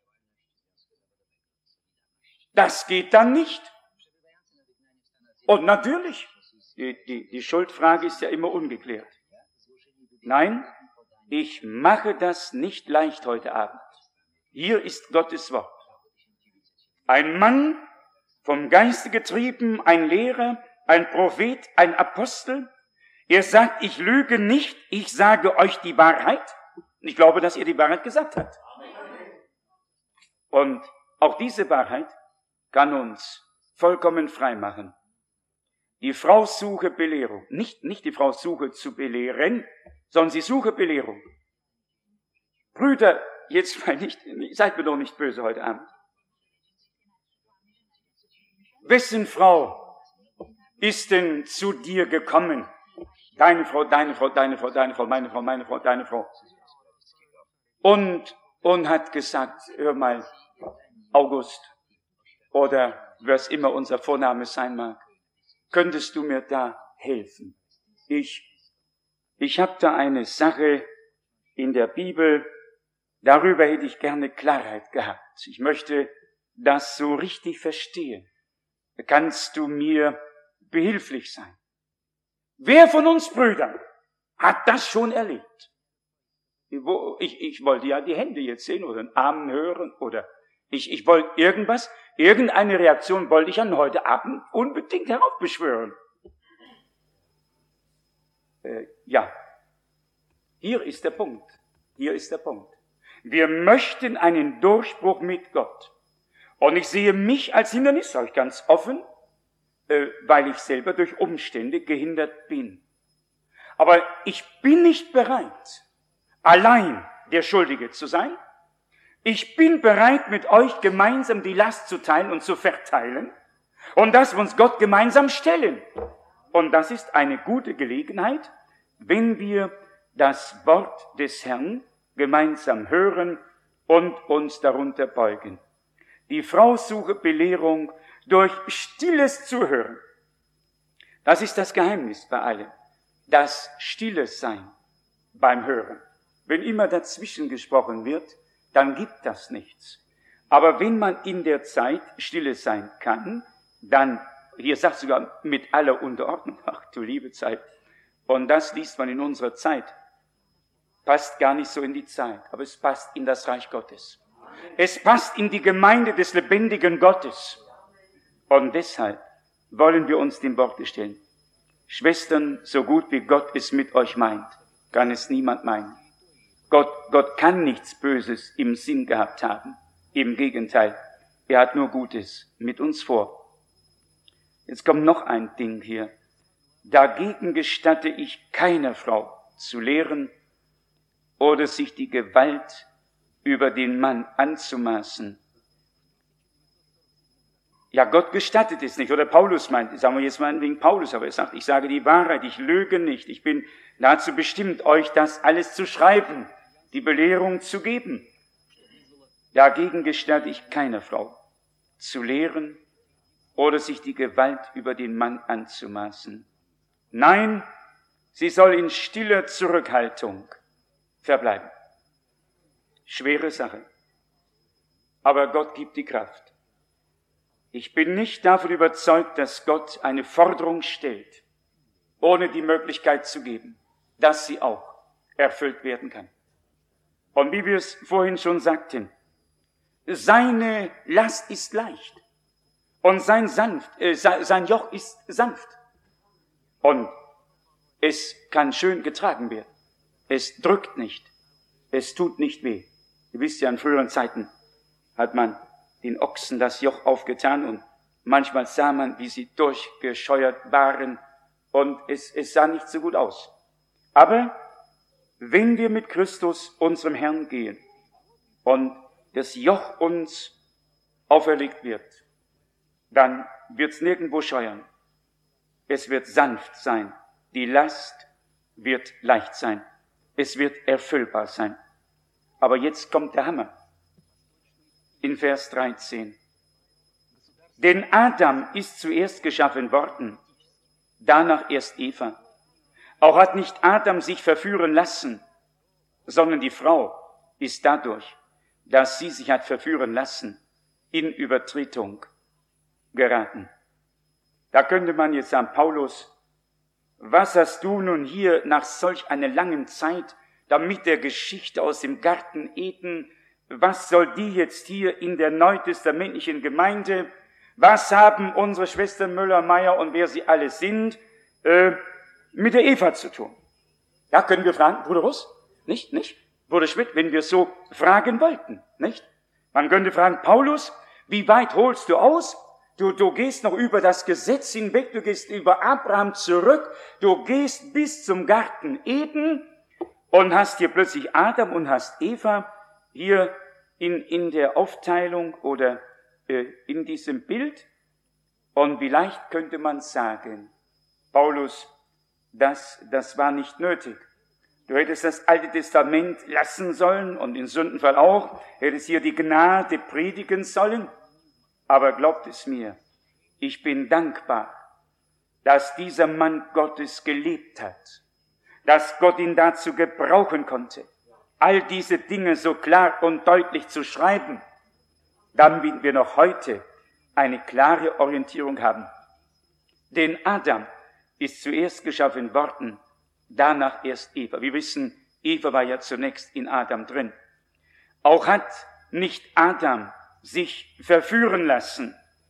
Das geht dann nicht. Und natürlich, die Schuldfrage ist ja immer ungeklärt. Nein, ich mache das nicht leicht heute Abend. Hier ist Gottes Wort. Ein Mann, vom Geiste getrieben, ein Lehrer, ein Prophet, ein Apostel. Er sagt, ich lüge nicht, ich sage euch die Wahrheit. Ich glaube, dass er die Wahrheit gesagt hat. Und auch diese Wahrheit kann uns vollkommen frei machen. Die Frau suche Belehrung. Nicht die Frau suche zu belehren, sondern sie suche Belehrung. Brüder, jetzt mal nicht, seid mir doch nicht böse heute Abend. Wessen Frau ist denn zu dir gekommen? Deine Frau, deine Frau, deine Frau, deine Frau, meine Frau, meine Frau, deine Frau. Und hat gesagt, hör mal, August, oder was immer unser Vorname sein mag, könntest du mir da helfen? Ich habe da eine Sache in der Bibel, darüber hätte ich gerne Klarheit gehabt. Ich möchte das so richtig verstehen. Kannst du mir behilflich sein? Wer von uns Brüdern hat das schon erlebt? Ich wollte ja die Hände jetzt sehen oder einen Arm hören oder ich wollte irgendeine Reaktion wollte ich an heute Abend unbedingt heraufbeschwören. Ja, hier ist der Punkt. Hier ist der Punkt. Wir möchten einen Durchbruch mit Gott. Und ich sehe mich als Hindernis, sage ich ganz offen, weil ich selber durch Umstände gehindert bin. Aber ich bin nicht bereit, allein der Schuldige zu sein. Ich bin bereit, mit euch gemeinsam die Last zu teilen und zu verteilen und dass wir uns Gott gemeinsam stellen. Und das ist eine gute Gelegenheit, wenn wir das Wort des Herrn gemeinsam hören und uns darunter beugen. Die Frau suche Belehrung durch stilles Zuhören. Das ist das Geheimnis bei allem. Das stille Sein beim Hören. Wenn immer dazwischen gesprochen wird, dann gibt das nichts. Aber wenn man in der Zeit stille sein kann, dann, hier sagt sogar mit aller Unterordnung, ach du liebe Zeit, und das liest man in unserer Zeit, passt gar nicht so in die Zeit, aber es passt in das Reich Gottes. Es passt in die Gemeinde des lebendigen Gottes. Und deshalb wollen wir uns dem Worte stellen. Schwestern, so gut wie Gott es mit euch meint, kann es niemand meinen. Gott kann nichts Böses im Sinn gehabt haben. Im Gegenteil, er hat nur Gutes mit uns vor. Jetzt kommt noch ein Ding hier. Dagegen gestatte ich keiner Frau zu lehren oder sich die Gewalt über den Mann anzumaßen. Ja, Gott gestattet es nicht. Oder Paulus meint, sagen wir jetzt mal wegen Paulus, aber er sagt, ich sage die Wahrheit, ich lüge nicht. Ich bin dazu bestimmt, euch das alles zu schreiben, die Belehrung zu geben. Dagegen gestatte ich keiner Frau zu lehren oder sich die Gewalt über den Mann anzumaßen. Nein, sie soll in stiller Zurückhaltung verbleiben. Schwere Sache. Aber Gott gibt die Kraft. Ich bin nicht davon überzeugt, dass Gott eine Forderung stellt, ohne die Möglichkeit zu geben, dass sie auch erfüllt werden kann. Und wie wir es vorhin schon sagten, seine Last ist leicht und sein Joch ist sanft. Und es kann schön getragen werden. Es drückt nicht. Es tut nicht weh. Ihr wisst ja, in früheren Zeiten hat man den Ochsen das Joch aufgetan und manchmal sah man, wie sie durchgescheuert waren und es sah nicht so gut aus. Aber wenn wir mit Christus, unserem Herrn, gehen und das Joch uns auferlegt wird, dann wird es nirgendwo scheuern. Es wird sanft sein. Die Last wird leicht sein. Es wird erfüllbar sein. Aber jetzt kommt der Hammer. In Vers 13. Denn Adam ist zuerst geschaffen worden, danach erst Eva. Auch hat nicht Adam sich verführen lassen, sondern die Frau ist dadurch, dass sie sich hat verführen lassen, in Übertretung geraten. Da könnte man jetzt sagen, Paulus, was hast du nun hier nach solch einer langen Zeit, damit der Geschichte aus dem Garten Eden, was soll die jetzt hier in der neutestamentlichen Gemeinde, was haben unsere Schwestern Müller, Meyer und wer sie alle sind, mit der Eva zu tun? Ja, können wir fragen, Bruder Russ? Nicht? Bruder Schmidt, wenn wir so fragen wollten, nicht? Man könnte fragen, Paulus, wie weit holst du aus? Du gehst noch über das Gesetz hinweg, du gehst über Abraham zurück, du gehst bis zum Garten Eden und hast hier plötzlich Adam und hast Eva hier in der Aufteilung oder in diesem Bild. Und vielleicht könnte man sagen, Paulus, das war nicht nötig. Du hättest das Alte Testament lassen sollen und den Sündenfall auch, hättest hier die Gnade predigen sollen. Aber glaubt es mir, ich bin dankbar, dass dieser Mann Gottes gelebt hat, dass Gott ihn dazu gebrauchen konnte, all diese Dinge so klar und deutlich zu schreiben, damit wir noch heute eine klare Orientierung haben. Denn Adam ist zuerst geschaffen worden, danach erst Eva. Wir wissen, Eva war ja zunächst in Adam drin. Auch hat nicht Adam sich verführen lassen,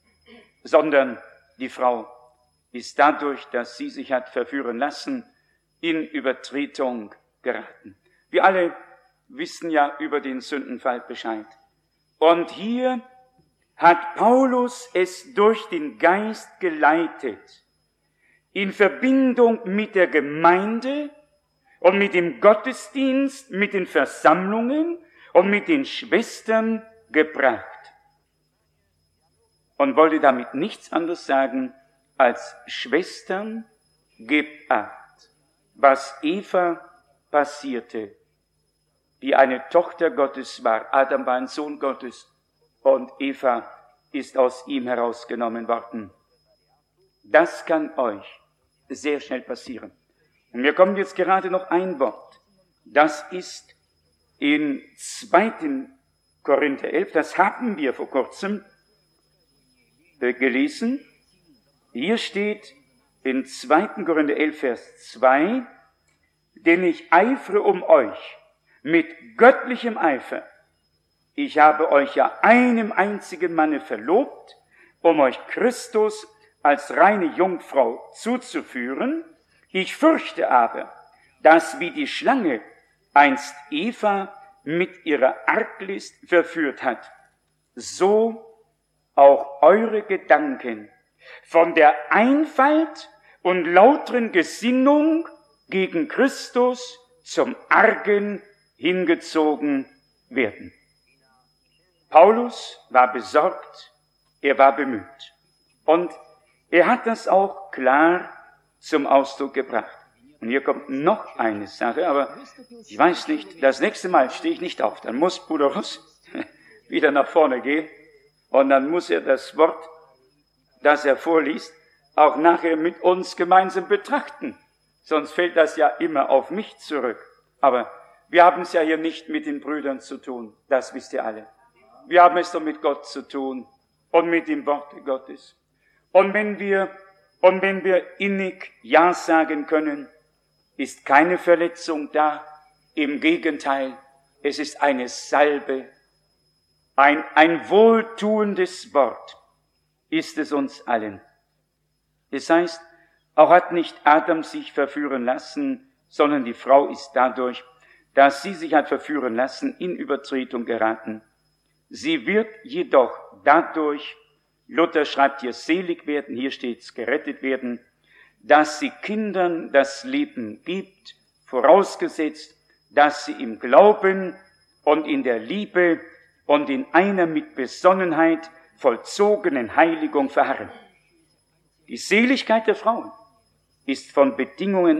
sondern die Frau ist dadurch, dass sie sich hat verführen lassen, in Übertretung geraten. Wir alle wissen ja über den Sündenfall Bescheid. Und hier hat Paulus es durch den Geist geleitet, in Verbindung mit der Gemeinde und mit dem Gottesdienst, mit den Versammlungen und mit den Schwestern gebracht. Und wollte damit nichts anderes sagen, als Schwestern, gebt Acht, was Eva passierte, die eine Tochter Gottes war. Adam war ein Sohn Gottes und Eva ist aus ihm herausgenommen worden. Das kann euch sehr schnell passieren. Und mir kommt jetzt gerade noch ein Wort. Das ist in 2. Korinther 11, das haben wir vor kurzem gelesen. Hier steht in 2. Korinther 11, Vers 2, denn ich eifere um euch mit göttlichem Eifer. Ich habe euch ja einem einzigen Manne verlobt um euch Christus als reine Jungfrau zuzuführen. Ich fürchte aber, dass wie die Schlange einst Eva mit ihrer Arglist verführt hat, so auch eure Gedanken von der Einfalt und lauteren Gesinnung gegen Christus zum Argen hingezogen werden. Paulus war besorgt, er war bemüht. Und er hat das auch klar zum Ausdruck gebracht. Und hier kommt noch eine Sache, aber ich weiß nicht, das nächste Mal stehe ich nicht auf. Dann muss Bruder Russ wieder nach vorne gehen und dann muss er das Wort, das er vorliest, auch nachher mit uns gemeinsam betrachten. Sonst fällt das ja immer auf mich zurück. Aber wir haben es ja hier nicht mit den Brüdern zu tun, das wisst ihr alle. Wir haben es doch mit Gott zu tun und mit dem Wort Gottes. Und wenn wir innig Ja sagen können, ist keine Verletzung da. Im Gegenteil, es ist eine Salbe, ein wohltuendes Wort ist es uns allen. Es heißt, auch hat nicht Adam sich verführen lassen, sondern die Frau ist dadurch, dass sie sich hat verführen lassen, in Übertretung geraten. Sie wird jedoch dadurch, Luther schreibt hier selig werden, hier steht's gerettet werden, dass sie Kindern das Leben gibt, vorausgesetzt, dass sie im Glauben und in der Liebe und in einer mit Besonnenheit vollzogenen Heiligung verharren. Die Seligkeit der Frauen ist von Bedingungen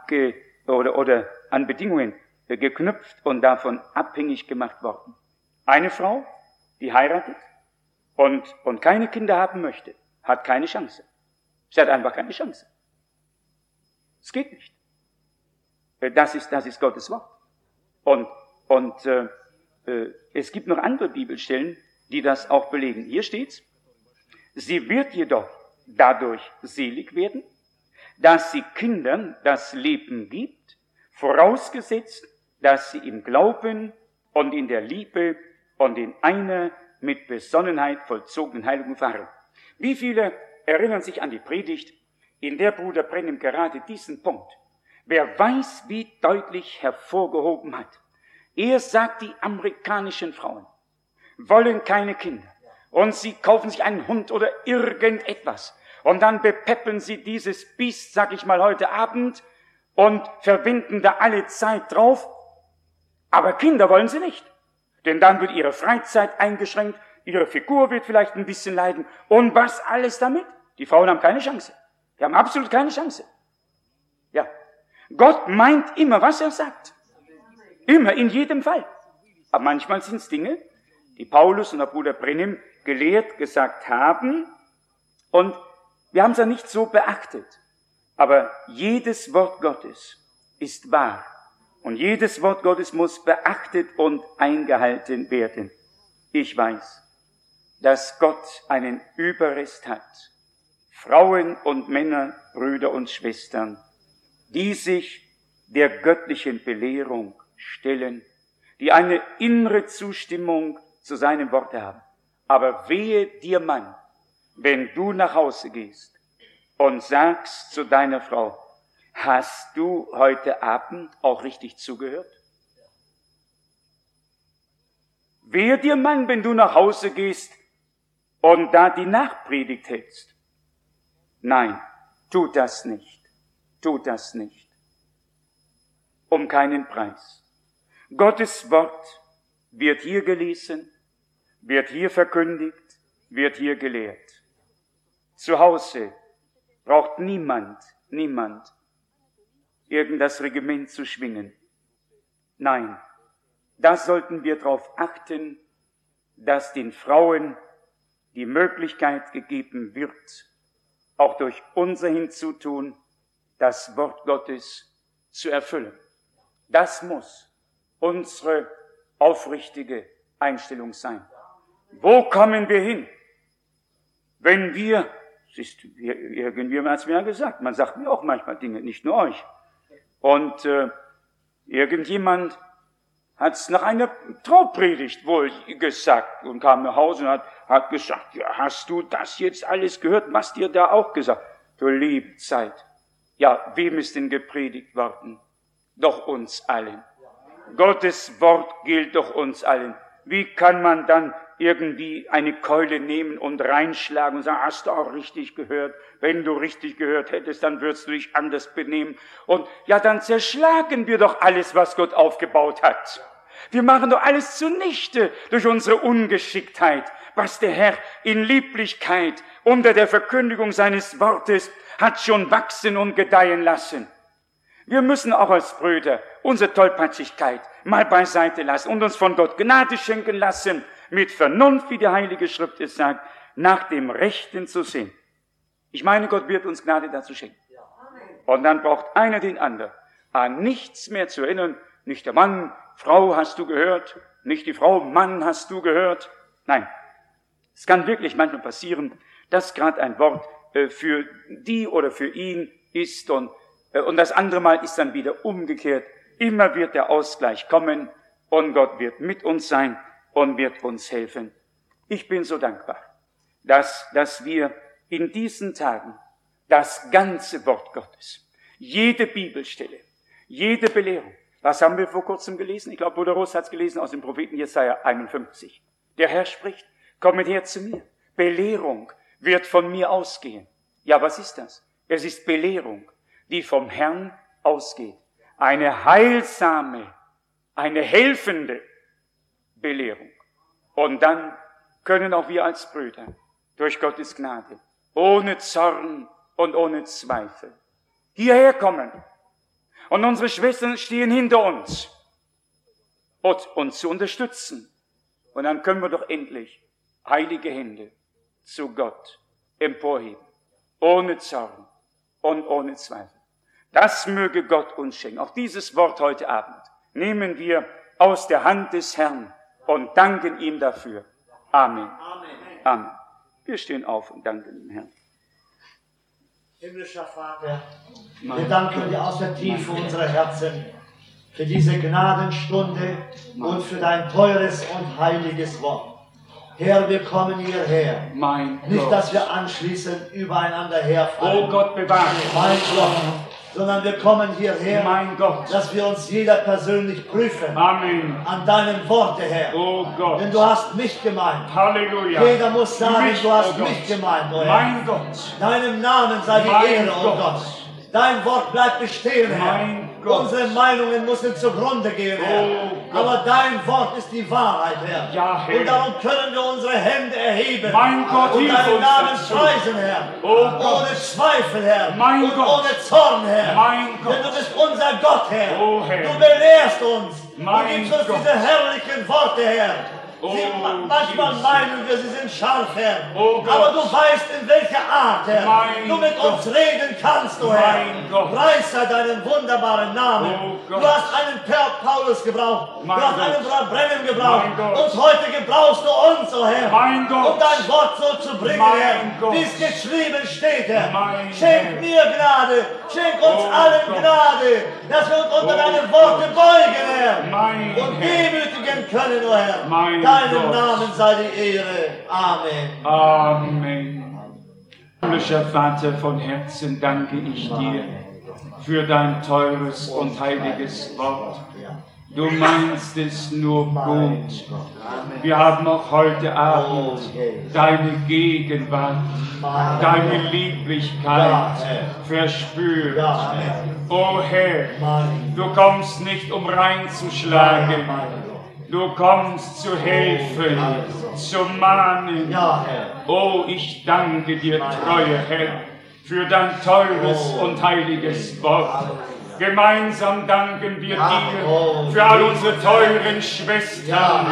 oder an Bedingungen geknüpft und davon abhängig gemacht worden. Eine Frau, die heiratet und keine Kinder haben möchte, hat keine Chance. Sie hat einfach keine Chance. Es geht nicht. Das ist Gottes Wort. Und es gibt noch andere Bibelstellen, die das auch belegen. Hier steht's: Sie wird jedoch dadurch selig werden, dass sie Kindern das Leben gibt, vorausgesetzt, dass sie im Glauben und in der Liebe und in einer mit Besonnenheit vollzogenen Heiligung verharren. Wie viele erinnern sich an die Predigt, in der Bruder Branham gerade diesen Punkt, wer weiß, wie deutlich hervorgehoben hat. Er sagt, die amerikanischen Frauen wollen keine Kinder und sie kaufen sich einen Hund oder irgendetwas und dann bepeppen sie dieses Biest, sag ich mal, heute Abend und verwenden da alle Zeit drauf, aber Kinder wollen sie nicht, denn dann wird ihre Freizeit eingeschränkt, ihre Figur wird vielleicht ein bisschen leiden und was alles damit? Die Frauen haben keine Chance. Die haben absolut keine Chance. Ja. Gott meint immer, was er sagt. Immer, in jedem Fall. Aber manchmal sind es Dinge, die Paulus und der Bruder Branham gelehrt gesagt haben und wir haben es ja nicht so beachtet. Aber jedes Wort Gottes ist wahr und jedes Wort Gottes muss beachtet und eingehalten werden. Ich weiß, dass Gott einen Überrest hat. Frauen und Männer, Brüder und Schwestern, die sich der göttlichen Belehrung stellen, die eine innere Zustimmung zu seinem Wort haben. Aber wehe dir, Mann, wenn du nach Hause gehst und sagst zu deiner Frau, hast du heute Abend auch richtig zugehört? Wehe dir, Mann, wenn du nach Hause gehst und da die Nachpredigt hältst. Nein, tu das nicht. Tu das nicht. Um keinen Preis. Gottes Wort wird hier gelesen, wird hier verkündigt, wird hier gelehrt. Zu Hause braucht niemand irgendein Regiment zu schwingen. Nein, da sollten wir darauf achten, dass den Frauen die Möglichkeit gegeben wird, auch durch unser Hinzutun das Wort Gottes zu erfüllen. Das muss unsere aufrichtige Einstellung sein. Wo kommen wir hin, wenn wir, irgendjemand hat es mir ja gesagt, man sagt mir auch manchmal Dinge, nicht nur euch, und irgendjemand hat's nach einer Traupredigt wohl gesagt und kam nach Hause und hat gesagt, ja, hast du das jetzt alles gehört, was dir da auch gesagt? Du liebe Zeit. Ja, wem ist denn gepredigt worden? Doch uns allen. Gottes Wort gilt doch uns allen. Wie kann man dann irgendwie eine Keule nehmen und reinschlagen und sagen, hast du auch richtig gehört? Wenn du richtig gehört hättest, dann würdest du dich anders benehmen. Und ja, dann zerschlagen wir doch alles, was Gott aufgebaut hat. Wir machen doch alles zunichte durch unsere Ungeschicktheit, was der Herr in Lieblichkeit unter der Verkündigung seines Wortes hat schon wachsen und gedeihen lassen. Wir müssen auch als Brüder unsere Tollpatschigkeit mal beiseite lassen und uns von Gott Gnade schenken lassen, mit Vernunft, wie die Heilige Schrift es sagt, nach dem Rechten zu sehen. Ich meine, Gott wird uns Gnade dazu schenken. Und dann braucht einer den anderen an nichts mehr zu erinnern. Nicht der Mann, Frau, hast du gehört? Nicht die Frau, Mann, hast du gehört? Nein, es kann wirklich manchmal passieren, dass gerade ein Wort für die oder für ihn ist und das andere Mal ist dann wieder umgekehrt. Immer wird der Ausgleich kommen und Gott wird mit uns sein und wird uns helfen. Ich bin so dankbar, dass wir in diesen Tagen das ganze Wort Gottes, jede Bibelstelle, jede Belehrung, was haben wir vor kurzem gelesen? Ich glaube, Bruder Ross hat es gelesen aus dem Propheten Jesaja 51. Der Herr spricht, kommet her zu mir. Belehrung wird von mir ausgehen. Ja, was ist das? Es ist Belehrung, die vom Herrn ausgeht. Eine heilsame, eine helfende Belehrung. Und dann können auch wir als Brüder durch Gottes Gnade, ohne Zorn und ohne Zweifel, hierher kommen. Und unsere Schwestern stehen hinter uns und uns zu unterstützen. Und dann können wir doch endlich heilige Hände zu Gott emporheben. Ohne Zorn und ohne Zweifel. Das möge Gott uns schenken. Auch dieses Wort heute Abend nehmen wir aus der Hand des Herrn und danken ihm dafür. Amen. Amen. Wir stehen auf und danken dem Herrn. Himmlischer Vater, wir danken dir aus der Tiefe unserer Herzen für diese Gnadenstunde und für dein teures und heiliges Wort. Herr, wir kommen hierher. Nicht, dass wir anschließend übereinander herfallen. Oh Gott, bewahre. Mein Gott. Sondern wir kommen hierher, Mein Gott, dass wir uns jeder persönlich prüfen. Amen. An deinem Worte, Herr. Oh Gott. Denn du hast mich gemeint. Halleluja. Jeder muss sagen, Mich, du hast oh mich Gott. gemeint, oh Herr. Mein Gott. Deinem Namen sei die Mein Ehre, oh Gott. Gott. Dein Wort bleibt bestehen, Herr. Mein Gott. Unsere Meinungen müssen zugrunde gehen, Herr. Oh Gott. Aber dein Wort ist die Wahrheit, Herr. Ja, Herr. Und darum können wir unsere Hände erheben. Mein Gott, und hilf deinen uns Namen dazu. preisen, Herr. Oh Gott. Ohne Zweifel, Herr. Mein und Gott. ohne Zorn, Herr. Mein Gott. Denn du bist unser Gott, Herr. Oh, Herr. Du belehrst uns. Mein du gibst uns Gott. diese herrlichen Worte, Herr. Oh, Manchmal Jesus. meinen wir, sie sind scharf, Herr. Oh Gott. Aber du weißt, in welcher Art, Herr, Mein du mit uns Gott. reden kannst, du Herr. Mein Gott. Preis sei deinen wunderbaren Namen. Oh Gott. Du hast einen Paulus gebraucht. Mein du hast Gott. einen Bruder Brennan gebraucht. Mein Gott. Und heute gebrauchst du uns, oh Herr. Mein Gott. Um dein Wort so zu bringen, Mein Herr. Gott. Wie es geschrieben steht, Herr. Mein Schenk Herr. mir Gnade. Schenk uns Oh allen Gott. Gnade, dass wir uns unter Oh deine Worte beugen, Herr. Mein Und Herr. demütigen können, oh Herr. Mein Deinem Gott. Namen sei die Ehre. Amen. Amen. Himmlischer Vater, von Herzen danke ich dir für dein teures und heiliges Wort. Du meinst es nur gut. Wir haben auch heute Abend deine Gegenwart, deine Lieblichkeit verspürt. O Herr, du kommst nicht, um reinzuschlagen. Du kommst zu helfen, zu mahnen. Ja, Herr. Oh, ich danke dir, treuer Herr, für dein teures und heiliges Wort. Gemeinsam danken wir dir für all unsere teuren Schwestern,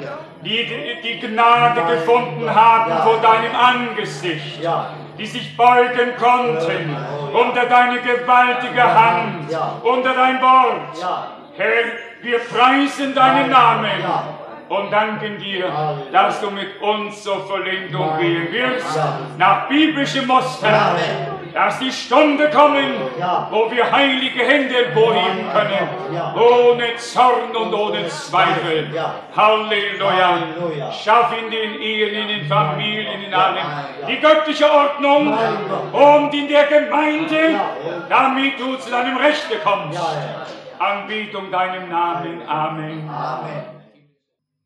die Gnade gefunden haben vor deinem Angesicht, die sich beugen konnten unter deine gewaltige Hand, unter dein Wort. Herr, wir preisen deinen Namen und danken dir, dass du mit uns zur Vollendung gehen wirst, nach biblischem Muster. dass die Stunde kommen, wo wir heilige Hände emporheben können, ohne Zorn und ohne Zweifel. Halleluja. Schaff in den Ehen, in den Familien, in allem die göttliche Ordnung und in der Gemeinde, damit du zu deinem Rechte kommst. Anbetung deinem Namen. Amen.